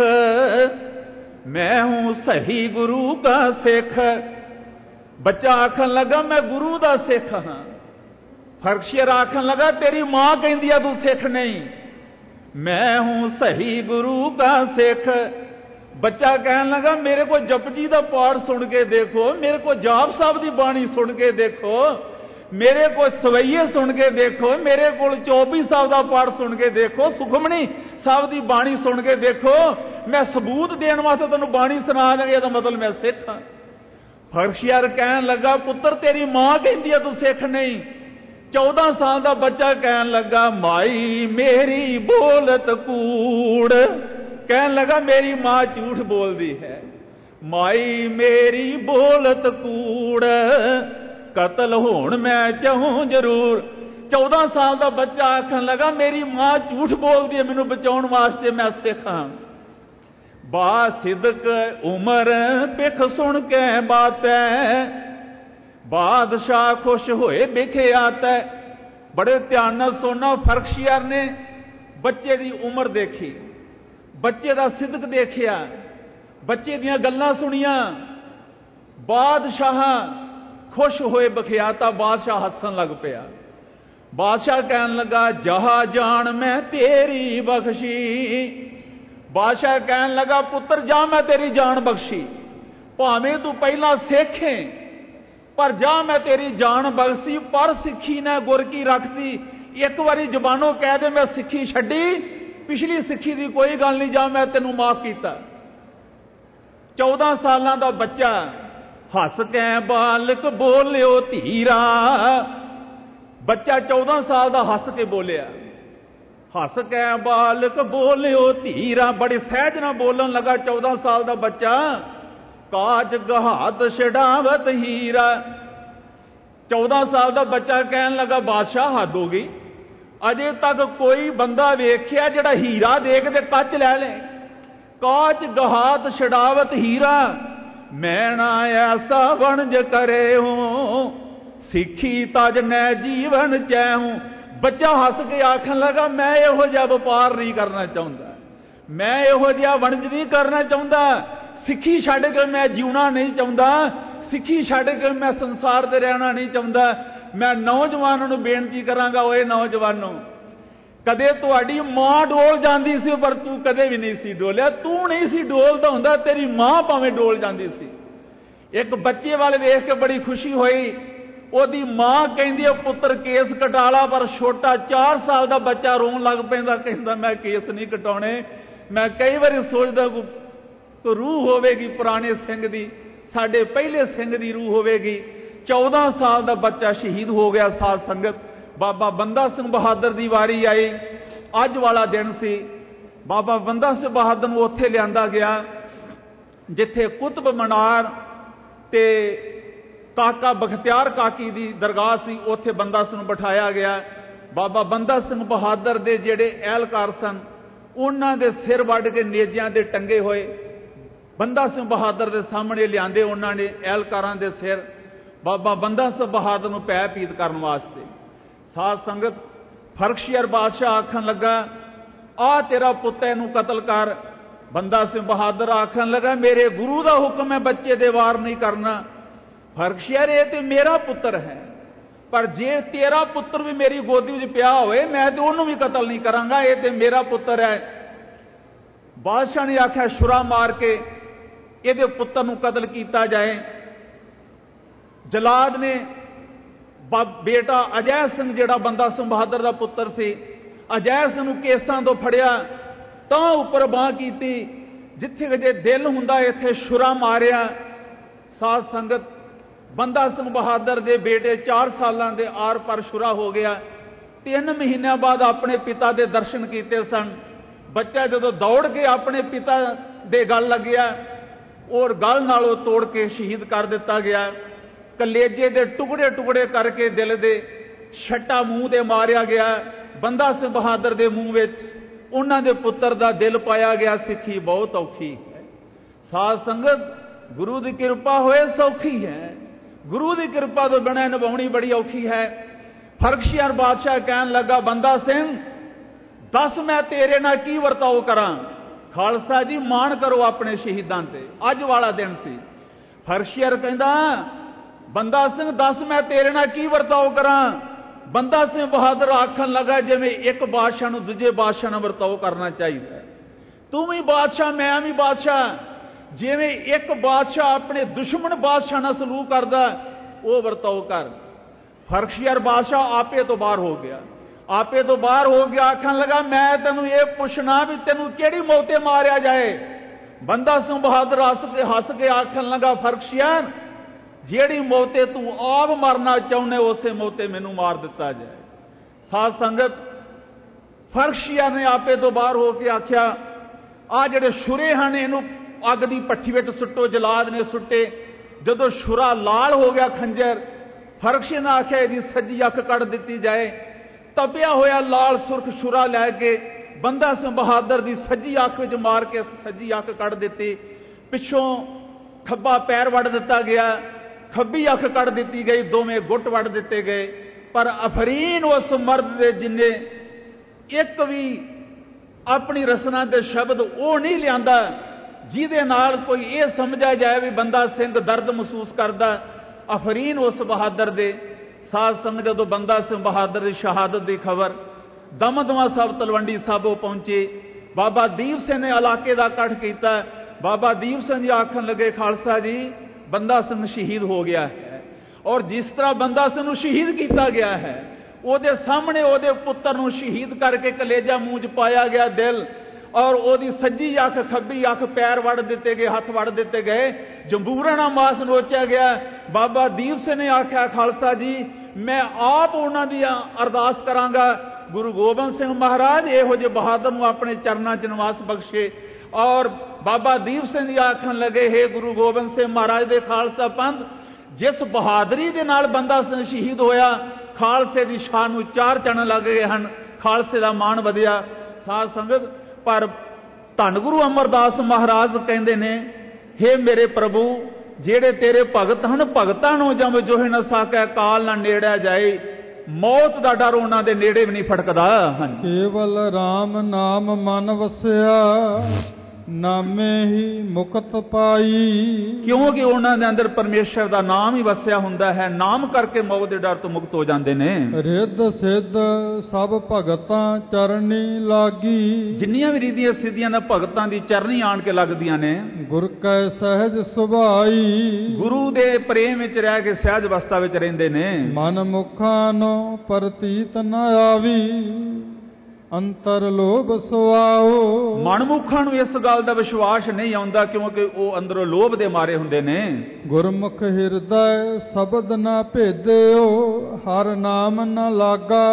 ਮੈਂ ਹੂੰ ਸਹੀ ਗੁਰੂ ਦਾ ਸਿੱਖ। ਬੱਚਾ ਆਖਣ ਲੱਗਾ, ਮੈਂ ਗੁਰੂ ਦਾ ਸਿੱਖ ਹਾਂ। ਫਰਖਸ਼ੀਅਰ ਆਖਣ ਲੱਗਾ, ਤੇਰੀ ਮਾਂ ਕਹਿੰਦੀ ਆ ਤੂੰ ਸਿੱਖ ਨਹੀਂ। ਮੈਂ ਹੂੰ ਸਹੀ ਗੁਰੂ ਦਾ ਸਿੱਖ। ਬੱਚਾ ਕਹਿਣ ਲੱਗਾ, ਮੇਰੇ ਕੋਲ ਜਪਜੀ ਦਾ ਪਾਠ ਸੁਣ ਕੇ ਦੇਖੋ, ਮੇਰੇ ਕੋਲ ਜਾਪ ਸਾਹਿਬ ਦੀ ਬਾਣੀ ਸੁਣ ਕੇ ਦੇਖੋ, ਮੇਰੇ ਕੋਲ ਸਵਈਏ ਸੁਣ ਕੇ ਦੇਖੋ, ਮੇਰੇ ਕੋਲ 24 ਸਾਹਿਬ ਦਾ ਪਾਠ ਸੁਣ ਕੇ ਦੇਖੋ, ਸੁਖਮਣੀ ਸਾਹਿਬ ਦੀ ਬਾਣੀ ਸੁਣ ਕੇ ਦੇਖੋ। ਮੈਂ ਸਬੂਤ ਦੇਣ ਵਾਸਤੇ ਤੈਨੂੰ ਬਾਣੀ ਸੁਣਾ ਦਾਂਗਾ, ਇਹਦਾ ਮਤਲਬ ਮੈਂ ਸਿੱਖ ਹਾਂ। ਫਰਖਸ਼ੀਅਰ ਕਹਿਣ ਲੱਗਾ, ਪੁੱਤਰ ਤੇਰੀ ਮਾਂ ਕਹਿੰਦੀ ਆ ਤੂੰ ਸਿੱਖ ਨਹੀਂ। 14 ਸਾਲ ਦਾ ਬੱਚਾ ਕਹਿਣ ਲੱਗਾ, ਮਾਈ ਮੇਰੀ ਬੋਲਤ ਕੂੜ। ਕਹਿਣ ਲੱਗਾ, ਮੇਰੀ ਮਾਂ ਝੂਠ ਬੋਲਦੀ ਹੈ। ਮਾਈ ਮੇਰੀ ਬੋਲਤ ਕੂੜ, ਕਤਲ ਹੋਣ ਮੈਂ ਚਾਹੂੰ ਜ਼ਰੂਰ। 14 ਸਾਲ ਦਾ ਬੱਚਾ ਆਖਣ ਲੱਗਾ, ਮੇਰੀ ਮਾਂ ਝੂਠ ਬੋਲਦੀ ਹੈ, ਮੈਨੂੰ ਬਚਾਉਣ ਵਾਸਤੇ ਮੈਂ ਸਿੱਖ ਹਾਂ। ਬਾ ਸਿਦਕ ਉਮਰ ਪਿਖ ਸੁਣ ਕੇ ਬਾਤੈ, ਬਾਦਸ਼ਾਹ ਖੁਸ਼ ਹੋਏ ਵਿਖੇ ਆਤੈ। ਬੜੇ ਧਿਆਨ ਨਾਲ ਸੁਣਨਾ। ਫਰਖਸ਼ੀਅਰ ਨੇ ਬੱਚੇ ਦੀ ਉਮਰ ਦੇਖੀ, ਬੱਚੇ ਦਾ ਸਿਦਕ ਦੇਖਿਆ, ਬੱਚੇ ਦੀਆਂ ਗੱਲਾਂ ਸੁਣੀਆਂ। ਬਾਦਸ਼ਾਹ ਖੁਸ਼ ਹੋਏ ਬਖਿਆਤਾ। ਬਾਦਸ਼ਾਹ ਹੱਸਣ ਲੱਗ ਪਿਆ। ਬਾਦਸ਼ਾਹ ਕਹਿਣ ਲੱਗਾ, ਜਹਾ ਜਾਨ ਮੈਂ ਤੇਰੀ ਬਖਸ਼ੀ। ਬਾਦਸ਼ਾਹ ਕਹਿਣ ਲੱਗਾ, ਪੁੱਤਰ ਜਾ ਮੈਂ ਤੇਰੀ ਜਾਨ ਬਖਸ਼ੀ। ਭਾਵੇਂ ਤੂੰ ਪਹਿਲਾਂ ਸਿੱਖ ਹੈ ਪਰ ਜਾ ਮੈਂ ਤੇਰੀ ਜਾਨ ਬਖਸ਼ੀ। ਪਰ ਸਿੱਖੀ ਨੇ ਗੁਰ ਕੀ ਰੱਖਤੀ। ਇੱਕ ਵਾਰੀ ਜ਼ਬਾਨੋਂ ਕਹਿ ਦੇ ਮੈਂ ਸਿੱਖੀ ਛੱਡੀ, ਪਿਛਲੀ ਸਿੱਖੀ ਦੀ ਕੋਈ ਗੱਲ ਨਹੀਂ, ਜਾ ਮੈਂ ਤੈਨੂੰ ਮਾਫ ਕੀਤਾ। 14 ਸਾਲਾਂ ਦਾ ਬੱਚਾ ਹੱਸ ਕੇ ਬਾਲਕ ਬੋਲਿਓ ਧੀਰਾ। ਬੱਚਾ 14 ਸਾਲ ਦਾ ਹੱਸ ਕੇ ਬੋਲਿਆ। ਹੱਸ ਕੇ ਬਾਲਕ ਬੋਲਿਓ ਧੀਰਾ, ਬੜੀ ਸਹਿਜ ਨਾਲ ਬੋਲਣ ਲੱਗਾ 14 ਸਾਲ ਦਾ ਬੱਚਾ। ਕਾਜ ਗਹਾਤ ਛਡਾਵਤ ਹੀਰਾ। 14 ਸਾਲ ਦਾ ਬੱਚਾ ਕਹਿਣ ਲੱਗਾ, ਬਾਦਸ਼ਾਹ ਹੱਦ ਹੋ ਗਈ, अजे तक कोई बंदा वेख्या जिहड़ा हीरा देख के कच लै ले। काच गहात छड़ावत हीरा, मैं ना ऐसा वणज करे हूं, सिखी तज नै जीवन चैहूं। बच्चा हस के आखन लगा, मैं इहो जिहा व्यापार नहीं करना चाहता, मैं इहो जिहा वणज नहीं करना चाहता, सिखी छड्ड के मैं जीना नहीं चाहता, सिखी छड्ड के मैं संसार ते रहना नहीं चाहता। मैं नौजवानों नूं बेनती करांगा, ओए नौजवानों, कदे तुहाडी मां डोल जाती सी पर तू कदे भी नहीं सी डोलिया। तू नहीं सी डोलदा हुंदा, तेरी मां भावें डोल जाती सी। एक बच्चे वाले देख के बड़ी खुशी हुई। ओदी मां कहंदी है पुत्र केस कटा ला, पर छोटा 4 साल का बच्चा रोन लग पैंदा, कहंदा मैं केस नहीं कटाउणे। मैं कई बार सोचदा तो रूह होवेगी पुराने सिंह दी, साडे पहले सिंह दी रूह होवेगी। 14 साल का बच्चा शहीद हो गया। साध संगत, बाबा बंदा सिंह बहादुर की वारी आई। अज वाला दिन सी। बाबा बंदा सिंह बहादुर नूं उत्थे लिआंदा गया जिथे कुतुब मीनार ते काका बख्तियार काकी की दरगाह सी। उत्थे बंदा सिंह बिठाया गया। बाबा बंदा सिंह बहादुर के जिहड़े एहलकार सन, उन्हां दे सिर वड्ड के नेजियां दे टंगे होए बंदा सिंह बहादुर के सामने लिआंदे। उन्होंने एहलकारां दे सिर बाबा बंदा सिंह बहादुर नूं पै पीत करन वास्ते। साध संगत, फर्खशियर बादशाह आखन लगा, आ तेरा पुत्त इहनूं कतल कर। बंदा सिंह बहादुर आखन लगा, मेरे गुरु का हुक्म है बच्चे दे वार नहीं करना। फर्खशियर, ये तो मेरा पुत्र है, पर जे तेरा पुत्र भी मेरी गोदी में पिया होए, मैं तो उन्होंने भी कतल नहीं करांगा, ये तो मेरा पुत्र है। बादशाह ने आख्या छुरा मार के ये पुत्र नूं कतल किया जाए। जलाद ने बेटा अजय सिंह जिहड़ा बंदा सिंह बहादुर का पुत्र सी, अजय सिंह नूं केसां तो फड़िया, तां उपर बांह कीती, जिथे जे दिल हुंदा इत्थे छुरा मारिया। साध संगत, बंदा सिंह बहादुर के बेटे 4 सालां दे आर पर छुरा हो गया। 3 महीनों बाद अपने पिता के दर्शन किए सन। बच्चा जदों दौड़ के अपने पिता दे गल लग गया और गल नालों तोड़ के शहीद कर दिता गया। कलेजे दे टुकड़े टुकड़े करके दिल दे छट्टा मूँह दे मारिया गया। बंदा सिंह बहादुर के मूँह विच उन्हां दे पुत्र दा दिल पाया गया। सिੱਖੀ बहुत औखी है। साध संगत, गुरु की कृपा होए सौखी है, गुरु की कृपा तो बिना निभाउणी बड़ी औखी है। फर्खशियर बादशाह कहन लगा, बंदा सिंह दस मैं तेरे नाल की वर्ताओ करां। खालसा जी माण करो अपने शहीदां ते, अज वाला दिन सी। फर्खशियर कहंदा, बंदा सिंह दस मैं तेरे नाल की वर्ताओ करां। बंदा सिंह बहादुर आखन लगा, जिवें एक बादशाह नूं दूजे बादशाह नाल वर्ताओ करना चाहिए। तू भी बादशाह, मैं भी बादशाह। जिवें एक बादशाह अपने दुश्मन बादशाह नाल सलूक करदा, वो वर्ताओ कर। फर्खशियर बादशाह आपे तो बाहर हो गया। आपे तो बाहर हो गया, आखन लगा, मैं तेनू ये पुछना भी तेनू केड़ी मौते मारिया जाए। बंदा सिंह बहादुर हस के आखन लगा, फर्खशियर जेड़ी मौते तू आप मरना चाहने उसे मौते मैनू मार दिता जाए। साध संगत, फर्खशियर ने आपे तो बाहर होकर आख्या, आ जेडे छुरे हैं इनू अग की भट्ठी में सुट्टो। जलाद ने सुट्टे। जदों छुरा लाल हो गया खंजर, फर्खशियर ने आख्या इसकी सज्जी अख कड़ दी जाए। तपिया होया लाल सुर्ख छुरा लैके बंदा सिंह बहादुर की सज्जी अख विच मार के सज्जी अख कड़ दी। पिछों खब्बा पैर वड़ दिता गया, खब्बी अख कड़ दी गई, दोवें गुट वड़ दिते गए। पर अफरीन उस मर्द दे जिन्ने एक भी अपनी रसना के शब्द वो नहीं लियांदा जिहदे नाल कोई ये समझा जाए भी बंदा सिंह दर्द महसूस करदा। अफरीन उस बहादुर दे। साध संग, जदों बंदा सिंह बहादुर की शहादत की खबर दमदमा साहब तलवंडी साहबों पहुंचे, बाबा दीप सिंह ने इलाके का कठ किया। बाबा दीप सिंह जी आखन लगे, खालसा जी बंदा सिंह शहीद हो गया है, और जिस तरह बंदा सिंह नूं शहीद किया गया है, ਉਹਦੇ सामने ਉਹਦੇ पुत्र नूं शहीद करके कलेजा मूँह च पाया गया दिल, और ਉਹਦੀ सज्जी अख खब्बी अख पैर वड़ दिते गए, हथ वड़ दिते गए, जंबूरा नाल मास नोचा गया। बाबा दीप सिंह ने आख्या, खालसा जी मैं आप उन्हां दी अरदास करांगा, गुरु गोबिंद सिंह महाराज इहो जे बहादुर नूं अपने चरनां च निवास बख्शे। और बाबा दीप सिंह जी आखन लगे, हे गुरु गोबिंद सिंह महाराज दे खालसा पंथ, जिस बहादुरी दे नाल बंदा सिंह शहीद होया, खालसे की शान नूं 4 चढ़न लग गए हैं। ਖਾਲਸੇ ਦਾ ਮਾਣ ਵਧਿਆ। ਸਾਧ ਸੰਗਤ, ਪਰ ਧੰਨ ਗੁਰੂ ਅਮਰਦਾਸ ਮਹਾਰਾਜ ਕਹਿੰਦੇ ਨੇ, ਹੇ ਮੇਰੇ ਪ੍ਰਭੂ, ਜਿਹੜੇ ਤੇਰੇ ਭਗਤ ਹਨ, ਭਗਤਾਂ ਨੂੰ ਜਮ ਜੋਹਿ ਨ ਸਾਕੈ, ਕਾਲ ਨਾ ਨੇੜਿਆ ਜਾਏ। ਮੌਤ ਦਾ ਡਰ ਉਹਨਾਂ ਦੇ ਨੇੜੇ ਵੀ ਨਹੀਂ ਫਟਕਦਾ। ਕੇਵਲ RAM ਨਾਮ ਮਨ ਵਸਿਆ, ਨਾਮੇ ਹੀ ਮੁਕਤ ਪਾਈ। ਕਿਉਂਕਿ ਉਹਨਾਂ ਦੇ ਅੰਦਰ ਪਰਮੇਸ਼ਰ ਦਾ ਨਾਮ ਹੀ ਵਸਿਆ ਹੁੰਦਾ ਹੈ। ਨਾਮ ਕਰਕੇ ਮੌਤ ਦੇ ਡਰ ਤੋਂ ਮੁਕਤ ਹੋ ਜਾਂਦੇ ਨੇ। ਰਿੱਧ ਸਿੱਧ ਸਭ ਭਗਤਾਂ ਚਰਨੀ ਲਾਗੀ, ਜਿੰਨੀਆਂ ਵੀ ਰੀਧੀਆਂ ਸਿੱਧੀਆਂ ਦਾ ਭਗਤਾਂ ਦੀ ਚਰਨੀ ਆਣ ਕੇ ਲੱਗਦੀਆਂ ਨੇ। ਗੁਰ ਕੈ ਸਹਿਜ ਸੁਭਾਈ, ਗੁਰੂ ਦੇ ਪ੍ਰੇਮ ਵਿੱਚ ਰਹਿ ਕੇ ਸਹਿਜ ਅਵਸਥਾ ਵਿੱਚ ਰਹਿੰਦੇ ਨੇ। ਮਨ ਮੁਖਾਂ ਨੂੰ ਪ੍ਰਤੀਤ ਨ ਆਵੀ, ਅੰਤਰ ਲੋਭ ਸੁਆਓ। ਮਨਮੁਖਾਂ ਨੂੰ ਇਸ ਗੱਲ ਦਾ ਵਿਸ਼ਵਾਸ ਨਹੀਂ ਆਉਂਦਾ, ਕਿਉਂਕਿ ਉਹ ਅੰਦਰੋਂ ਲੋਭ ਦੇ ਮਾਰੇ ਹੁੰਦੇ ਨੇ। ਗੁਰਮੁਖ ਹਿਰਦੈ ਸ਼ਬਦ ਨ ਭੇਦਿਓ, ਹਰ ਨਾਮ ਨ ਲਾਗਾ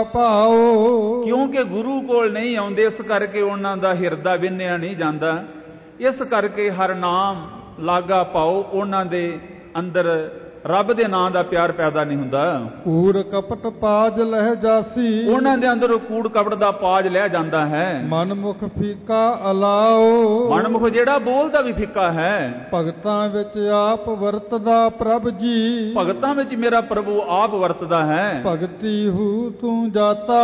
ਭਾਓ। ਕਿਉਂਕਿ ਗੁਰੂ ਕੋਲ ਨਹੀਂ ਆਉਂਦੇ, ਇਸ ਕਰਕੇ ਉਹਨਾਂ ਦਾ ਹਿਰਦਾ ਵਿੰਨਿਆ ਨਹੀਂ ਜਾਂਦਾ। ਇਸ ਕਰਕੇ ਹਰ ਨਾਮ ਲਾਗਾ ਪਾਓ, ਉਹਨਾਂ ਦੇ ਅੰਦਰ ਰੱਬ ਦੇ ਨਾਂ ਦਾ ਪਿਆਰ ਪੈਦਾ ਨਹੀਂ ਹੁੰਦਾ। ਕੂੜ ਕਪਟ ਪਾਜ ਲਹਿ ਜਾਸੀ, ਉਹਨਾਂ ਦੇ ਅੰਦਰ ਕੂੜ ਕਪਟ ਦਾ ਪਾਜ ਲੈ ਜਾਂਦਾ ਹੈ। ਮਨਮੁਖ ਫੀਕਾ ਅਲਾਓ, ਮਨਮੁਖ ਜਿਹੜਾ ਬੋਲਦਾ ਵੀ ਫਿੱਕਾ ਹੈ। ਭਗਤਾਂ ਵਿੱਚ ਆਪ ਵਰਤਦਾ ਪ੍ਰਭ ਜੀ, ਭਗਤਾਂ ਵਿੱਚ ਮੇਰਾ ਪ੍ਰਭੂ ਆਪ ਵਰਤਦਾ ਹੈ। ਭਗਤੀ ਹੂ ਤੂੰ ਜਾਤਾ,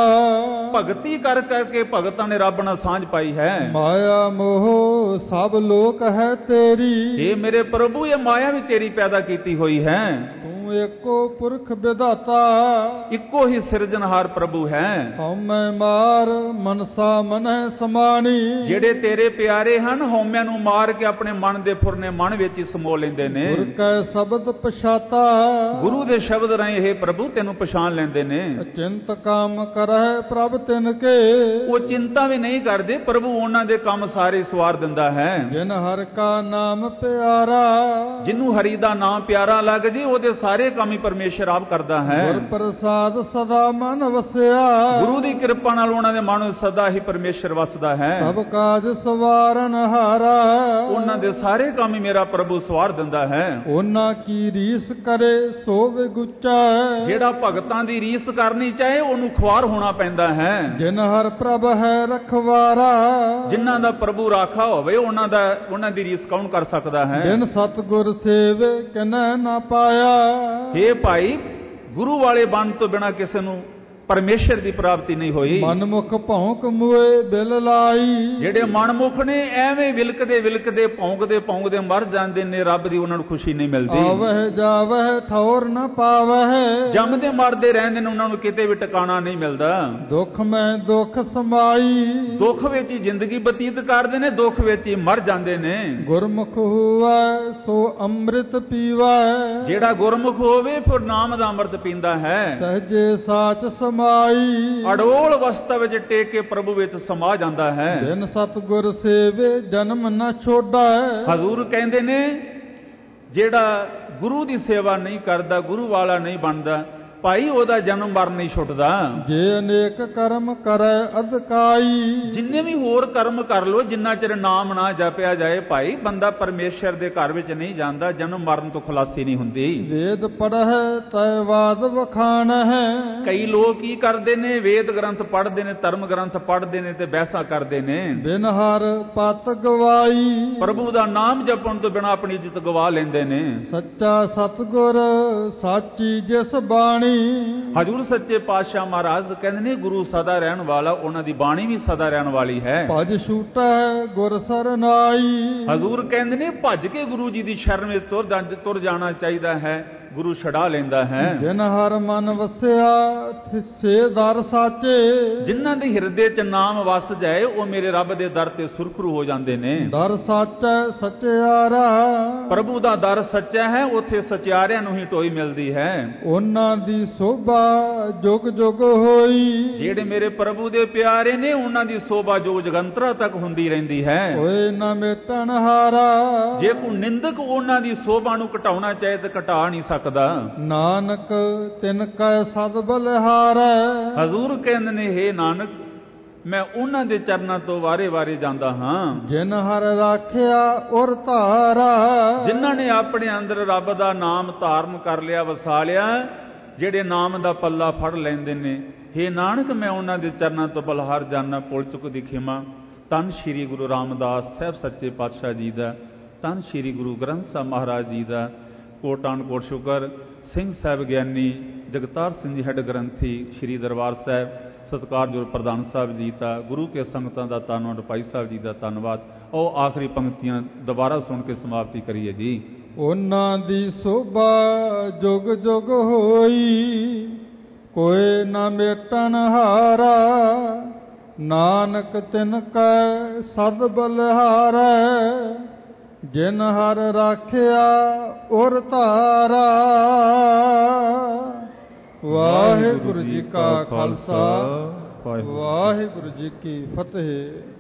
ਭਗਤੀ ਕਰ ਕਰਕੇ ਭਗਤਾਂ ਨੇ ਰੱਬ ਨਾਲ ਸਾਂਝ ਪਾਈ ਹੈ। ਮਾਇਆ ਮੋਹ ਸਭ ਲੋਕ ਹੈ ਤੇਰੀ, ਇਹ ਮੇਰੇ ਪ੍ਰਭੂ, ਇਹ ਮਾਇਆ ਵੀ ਤੇਰੀ ਪੈਦਾ ਕੀਤੀ ਹੋਈ ਹੈ। ਤੂੰ ਏਕੋ ਪੁਰਖ ਵਿਧਾਤਾ, ਇੱਕੋ ਹੀ ਸਿਰਜਣਹਾਰ ਪ੍ਰਭੂ ਹੈ। ਹਉਮੈ ਮਾਰ ਮਨਸਾ ਮਨਹਿ ਸਮਾਣੀ, ਜਿਹੜੇ ਤੇਰੇ ਪਿਆਰੇ ਹਨ, ਹਉਮੈ ਨੂੰ ਮਾਰ ਕੇ ਆਪਣੇ ਮਨ ਦੇ ਫੁਰਨੇ ਮਨ ਵਿੱਚ ਹੀ ਸਮੋ ਲੈਂਦੇ ਨੇ। ਗੁਰ ਕੈ ਸ਼ਬਦ ਪਛਾਤਾ, ਗੁਰੂ ਦੇ ਸ਼ਬਦ ਰਾਹੀਂ ਇਹ ਪ੍ਰਭੂ ਤੈਨੂੰ ਪਛਾਣ ਲੈਂਦੇ ਨੇ। ਚਿੰਤ ਕਾਮ ਕਰਹਿ ਪ੍ਰਭ ਤਿਨ ਕੇ, ਉਹ ਚਿੰਤਾ ਵੀ ਨਹੀਂ ਕਰਦੇ, ਪ੍ਰਭੂ ਉਹਨਾਂ ਦੇ ਕੰਮ ਸਾਰੇ ਸਵਾਰ ਦਿੰਦਾ ਹੈ। ਜਿਨ ਹਰਿ ਕਾ ਨਾਮ ਪਿਆਰਾ, ਜਿਹਨੂੰ ਹਰੀ ਦਾ ਨਾਮ ਪਿਆਰਾ ਲੱਗ ਜੇ, ਉਹਦੇ ਸਾਰੇ ਕੰਮ ਹੀ ਪਰਮੇਸ਼ਰ ਆਪ ਕਰਦਾ ਹੈ। ਗੁਰ ਪ੍ਰਸਾਦ ਸਦਾ ਮਨ ਵਸਿਆ, ਗੁਰੂ ਦੀ ਕਿਰਪਾ ਨਾਲ ਉਹਨਾਂ ਦੇ ਮਨ ਵਿੱਚ ਸਦਾ ਹੀ ਪਰਮੇਸ਼ਰ ਵਸਦਾ ਹੈ। ਸਭ ਕਾਜ ਸਵਾਰਨ ਹਾਰਾ, ਉਹਨਾਂ ਦੇ ਸਾਰੇ ਕੰਮ ਹੀ ਮੇਰਾ ਪ੍ਰਭੂ ਸਵਾਰ ਦਿੰਦਾ ਹੈ। ਉਹਨਾਂ ਕੀ ਰੀਸ ਕਰੇ ਸੋ ਵਿਗੁਚਾ, ਜਿਹੜਾ ਭਗਤਾਂ ਦੀ ਰੀਸ ਕਰਨੀ ਚਾਹੇ ਉਹਨੂੰ ਖੁਆਰ ਹੋਣਾ ਪੈਂਦਾ ਹੈ। ਜਿਨ ਹਰ ਪ੍ਰਭ ਹੈ ਰਖਵਾਰਾ, ਜਿਨ੍ਹਾਂ ਦਾ ਪ੍ਰਭੂ ਰਾਖਾ ਹੋਵੇ, ਉਹਨਾਂ ਦੀ ਰੀਸ ਕੌਣ ਕਰ ਸਕਦਾ ਹੈ। ਬਿਨ ਸਤਿਗੁਰ ਸੇਵੇ ਕਿਨੈ ਨਾ ਪਾਇਆ, ਹੇ ਭਾਈ, ਗੁਰੂ ਵਾਲੇ ਬਣ ਤੋਂ ਬਿਨਾਂ ਕਿਸੇ ਨੂੰ ਪਰਮੇਸ਼ਰ ਦੀ ਪ੍ਰਾਪਤੀ ਨਹੀਂ ਹੋਈ। ਮਨਮੁਖ ਭੌਂਕ ਮੂਏ ਬਿਲ ਲਾਈ, ਜਿਹੜੇ ਮਨਮੁਖ ਨੇ ਐਵੇਂ ਵਿਲਕਦੇ ਵਿਲਕਦੇ ਭੌਂਕਦੇ ਭੌਂਕਦੇ ਮਰ ਜਾਂਦੇ ਨੇ, ਰੱਬ ਦੀ ਉਹਨਾਂ ਨੂੰ ਖੁਸ਼ੀ ਨਹੀਂ ਮਿਲਦੀ। ਆਵਹਿ ਜਾਵਹਿ ਠੌਰ ਨ ਪਾਵਹਿ, ਜੰਮਦੇ ਮਰਦੇ ਰਹਿੰਦੇ ਨੇ, ਉਹਨਾਂ ਨੂੰ ਕਿਤੇ ਵੀ ਟਿਕਾਣਾ ਨਹੀਂ ਮਿਲਦਾ। ਦੁੱਖ ਮੈਂ ਦੁੱਖ ਸਮਾਈ, ਦੁੱਖ ਵਿੱਚ ਹੀ ਜ਼ਿੰਦਗੀ ਬਤੀਤ ਕਰਦੇ ਨੇ, ਦੁੱਖ ਵਿੱਚ ਹੀ ਮਰ ਜਾਂਦੇ ਨੇ। ਗੁਰਮੁਖ ਹੋਵੈ ਸੋ ਅੰਮ੍ਰਿਤ ਪੀਵੈ, ਜਿਹੜਾ ਗੁਰਮੁਖ ਹੋਵੇ ਫਿਰ ਨਾਮ ਦਾ ਅੰਮ੍ਰਿਤ ਪੀਂਦਾ ਹੈ। ਸਹਜੇ ਸਾਚ ਅਡੋਲ ਅਵਸਥਾ ਵਿੱਚ ਟੇਕ ਕੇ ਪ੍ਰਭੂ ਵਿੱਚ ਸਮਾ ਜਾਂਦਾ ਹੈ। ਬਿਨ ਸਤਿਗੁਰ ਸੇਵੇ ਜਨਮ ਨਾ ਛੋਡਾ, ਹਜ਼ੂਰ ਕਹਿੰਦੇ ਨੇ, ਜਿਹੜਾ ਗੁਰੂ ਦੀ ਸੇਵਾ ਨਹੀਂ ਕਰਦਾ, ਗੁਰੂ ਵਾਲਾ ਨਹੀਂ ਬਣਦਾ, ਭਾਈ ਉਹਦਾ ਜਨਮ ਮਰਨ ਨਹੀਂ ਛੁੱਟਦਾ। ਜੇ ਅਨੇਕ ਕਰਮ ਕਰੈ ਅਧਕਾਈ, ਜਿੰਨੇ ਵੀ ਹੋਰ ਕਰਮ ਕਰ ਲੋ, ਜਿੰਨਾ ਚਿਰ ਨਾਮ ਨਾ ਜਪਿਆ ਜਾਏ, ਭਾਈ ਬੰਦਾ ਪਰਮੇਸ਼ਰ ਦੇ ਘਰ ਵਿੱਚ ਨਹੀਂ ਜਾਂਦਾ, ਜਨਮ ਮਰਨ ਤੋਂ ਖਲਾਸੀ ਨਹੀਂ ਹੁੰਦੀ। ਵੇਦ ਪੜ੍ਹੈ ਤੈ ਵਾਦ ਵਖਾਣ ਹੈ, ਕਈ ਲੋਕ ਕੀ ਕਰਦੇ ਨੇ, ਵੇਦ ਗ੍ਰੰਥ ਪੜ੍ਹਦੇ ਨੇ, ਧਰਮ ਗ੍ਰੰਥ ਪੜ੍ਹਦੇ ਨੇ ਤੇ ਬਹਿਸਾਂ ਕਰਦੇ ਨੇ। ਬਿਨ ਹਰ ਪਤ ਗਵਾਈ, ਪ੍ਰਭੂ ਦਾ ਨਾਮ ਜਪਣ ਤੋਂ ਬਿਨਾਂ ਆਪਣੀ ਇੱਜ਼ਤ ਗਵਾ ਲੈਂਦੇ ਨੇ। ਸੱਚਾ ਸਤਿਗੁਰ ਸਾਚੀ ਜਿਸ ਬਾਣੀ, ਹਜ਼ੂਰ ਸੱਚੇ ਪਾਤਸ਼ਾਹ ਮਹਾਰਾਜ ਕਹਿੰਦੇ ਨੇ, ਗੁਰੂ ਸਦਾ ਰਹਿਣ ਵਾਲਾ, ਉਹਨਾਂ ਦੀ ਬਾਣੀ ਵੀ ਸਦਾ ਰਹਿਣ ਵਾਲੀ ਹੈ। ਭਜ ਛੂਟੈ ਗੁਰ ਸਰਨਾਈ, ਹਜ਼ੂਰ ਕਹਿੰਦੇ ਨੇ, ਭੱਜ ਕੇ ਗੁਰੂ ਜੀ ਦੀ ਸ਼ਰਨ ਵਿੱਚ ਤੁਰ ਜਾਣਾ ਚਾਹੀਦਾ ਹੈ, ਗੁਰੂ ਛਡਾ ਲੈਂਦਾ ਹੈ। ਜਿਨ ਹਰ ਮਨ ਵਸਿਆ ਸੇ ਦਰ ਸਾਚੇ, ਜਿਨ੍ਹਾਂ ਦੇ ਹਿਰਦੇ 'ਚ ਨਾਮ ਵਸ ਜਾਏ, ਉਹ ਮੇਰੇ ਰੱਬ ਦੇ ਦਰ ਤੇ ਸੁਰਖਰੂ ਹੋ ਜਾਂਦੇ ਨੇ। ਦਰ ਸਾਚੈ ਸਚਿਆਰਾ, ਪ੍ਰਭੂ ਦਾ ਦਰ ਸੱਚਾ ਹੈ, ਉੱਥੇ ਸਚਿਆਰਿਆਂ ਨੂੰ ਹੀ ਢੋਈ ਮਿਲਦੀ ਹੈ। ਉਹਨਾਂ ਦੀ ਸੋਭਾ ਜੁਗ ਜੁਗ ਹੋਈ, ਜਿਹੜੇ ਮੇਰੇ ਪ੍ਰਭੂ ਦੇ ਪਿਆਰੇ ਨੇ, ਉਹਨਾਂ ਦੀ ਸੋਭਾ ਜੋ ਜਗੰਤਰਾ ਤੱਕ ਹੁੰਦੀ ਰਹਿੰਦੀ ਹੈ। ਹੋਏ ਨਾ ਮੇਟਣ ਹਾਰਾ, ਜੇ ਕੋਈ ਨਿੰਦਕ ਉਹਨਾਂ ਦੀ ਸੋਭਾ ਨੂੰ ਘਟਾਉਣਾ ਚਾਹੇ ਤਾਂ ਘਟਾ ਨਹੀਂ ਸਕਦਾ। ਨਾਨਕ ਤਿਨ ਕੈ ਸਦ ਬਲਿਹਾਰੈ, ਹਜ਼ੂਰ ਕਹਿੰਦੇ ਨੇ, ਹੇ ਨਾਨਕ, ਮੈਂ ਉਹਨਾਂ ਦੇ ਚਰਨਾਂ ਤੋਂ ਵਾਰੇ ਵਾਰੇ ਜਾਂਦਾ ਹਾਂ। ਜਿਨ ਹਰ ਰਾਖਿਆ ਔਰ ਧਾਰਾ, ਜਿਨ੍ਹਾਂ ਨੇ ਆਪਣੇ ਅੰਦਰ ਰੱਬ ਦਾ ਨਾਮ ਧਾਰਨ ਕਰ ਲਿਆ, ਵਸਾ ਲਿਆ, ਜਿਹੜੇ ਨਾਮ ਦਾ ਪੱਲਾ ਫੜ ਲੈਂਦੇ ਨੇ, हे नानक मैं उन्हां दे चरनां तो बलहार जाना पुल चुक दी खिमा। धन श्री गुरु रामदास साहब सच्चे पातशाह जी दा, धन श्री गुरु ग्रंथ साहब महाराज जी दा कोटान कोट शुकर। सिंह साहब ज्ञानी जगतार सिंह जी हेड ग्रंथी श्री दरबार साहब सत्कारयोग प्रधान साहब जी दा, गुरु के संगतां दा धन्नवाद, भाई साहब जी दा धन्नवाद। और आखिरी पंक्तियां दोबारा सुन के समाप्ति करिए जी। ਉਹਨਾਂ ਦੀ ਸੋਭਾ ਜੁਗ ਜੁਗ ਹੋਈ, ਕੋਏ ਨਾ ਮੇਟਣ ਹਾਰਾ, ਨਾਨਕ ਤਿਨ ਕੈ ਸਦ ਬਲਿਹਾਰੈ, ਜਿਨ ਹਰ ਰਾਖਿਆ ਉਰ ਧਾਰਾ। ਵਾਹਿਗੁਰੂ ਜੀ ਕਾ ਖਾਲਸਾ, ਵਾਹਿਗੁਰੂ ਜੀ ਕੀ ਫਤਿਹ।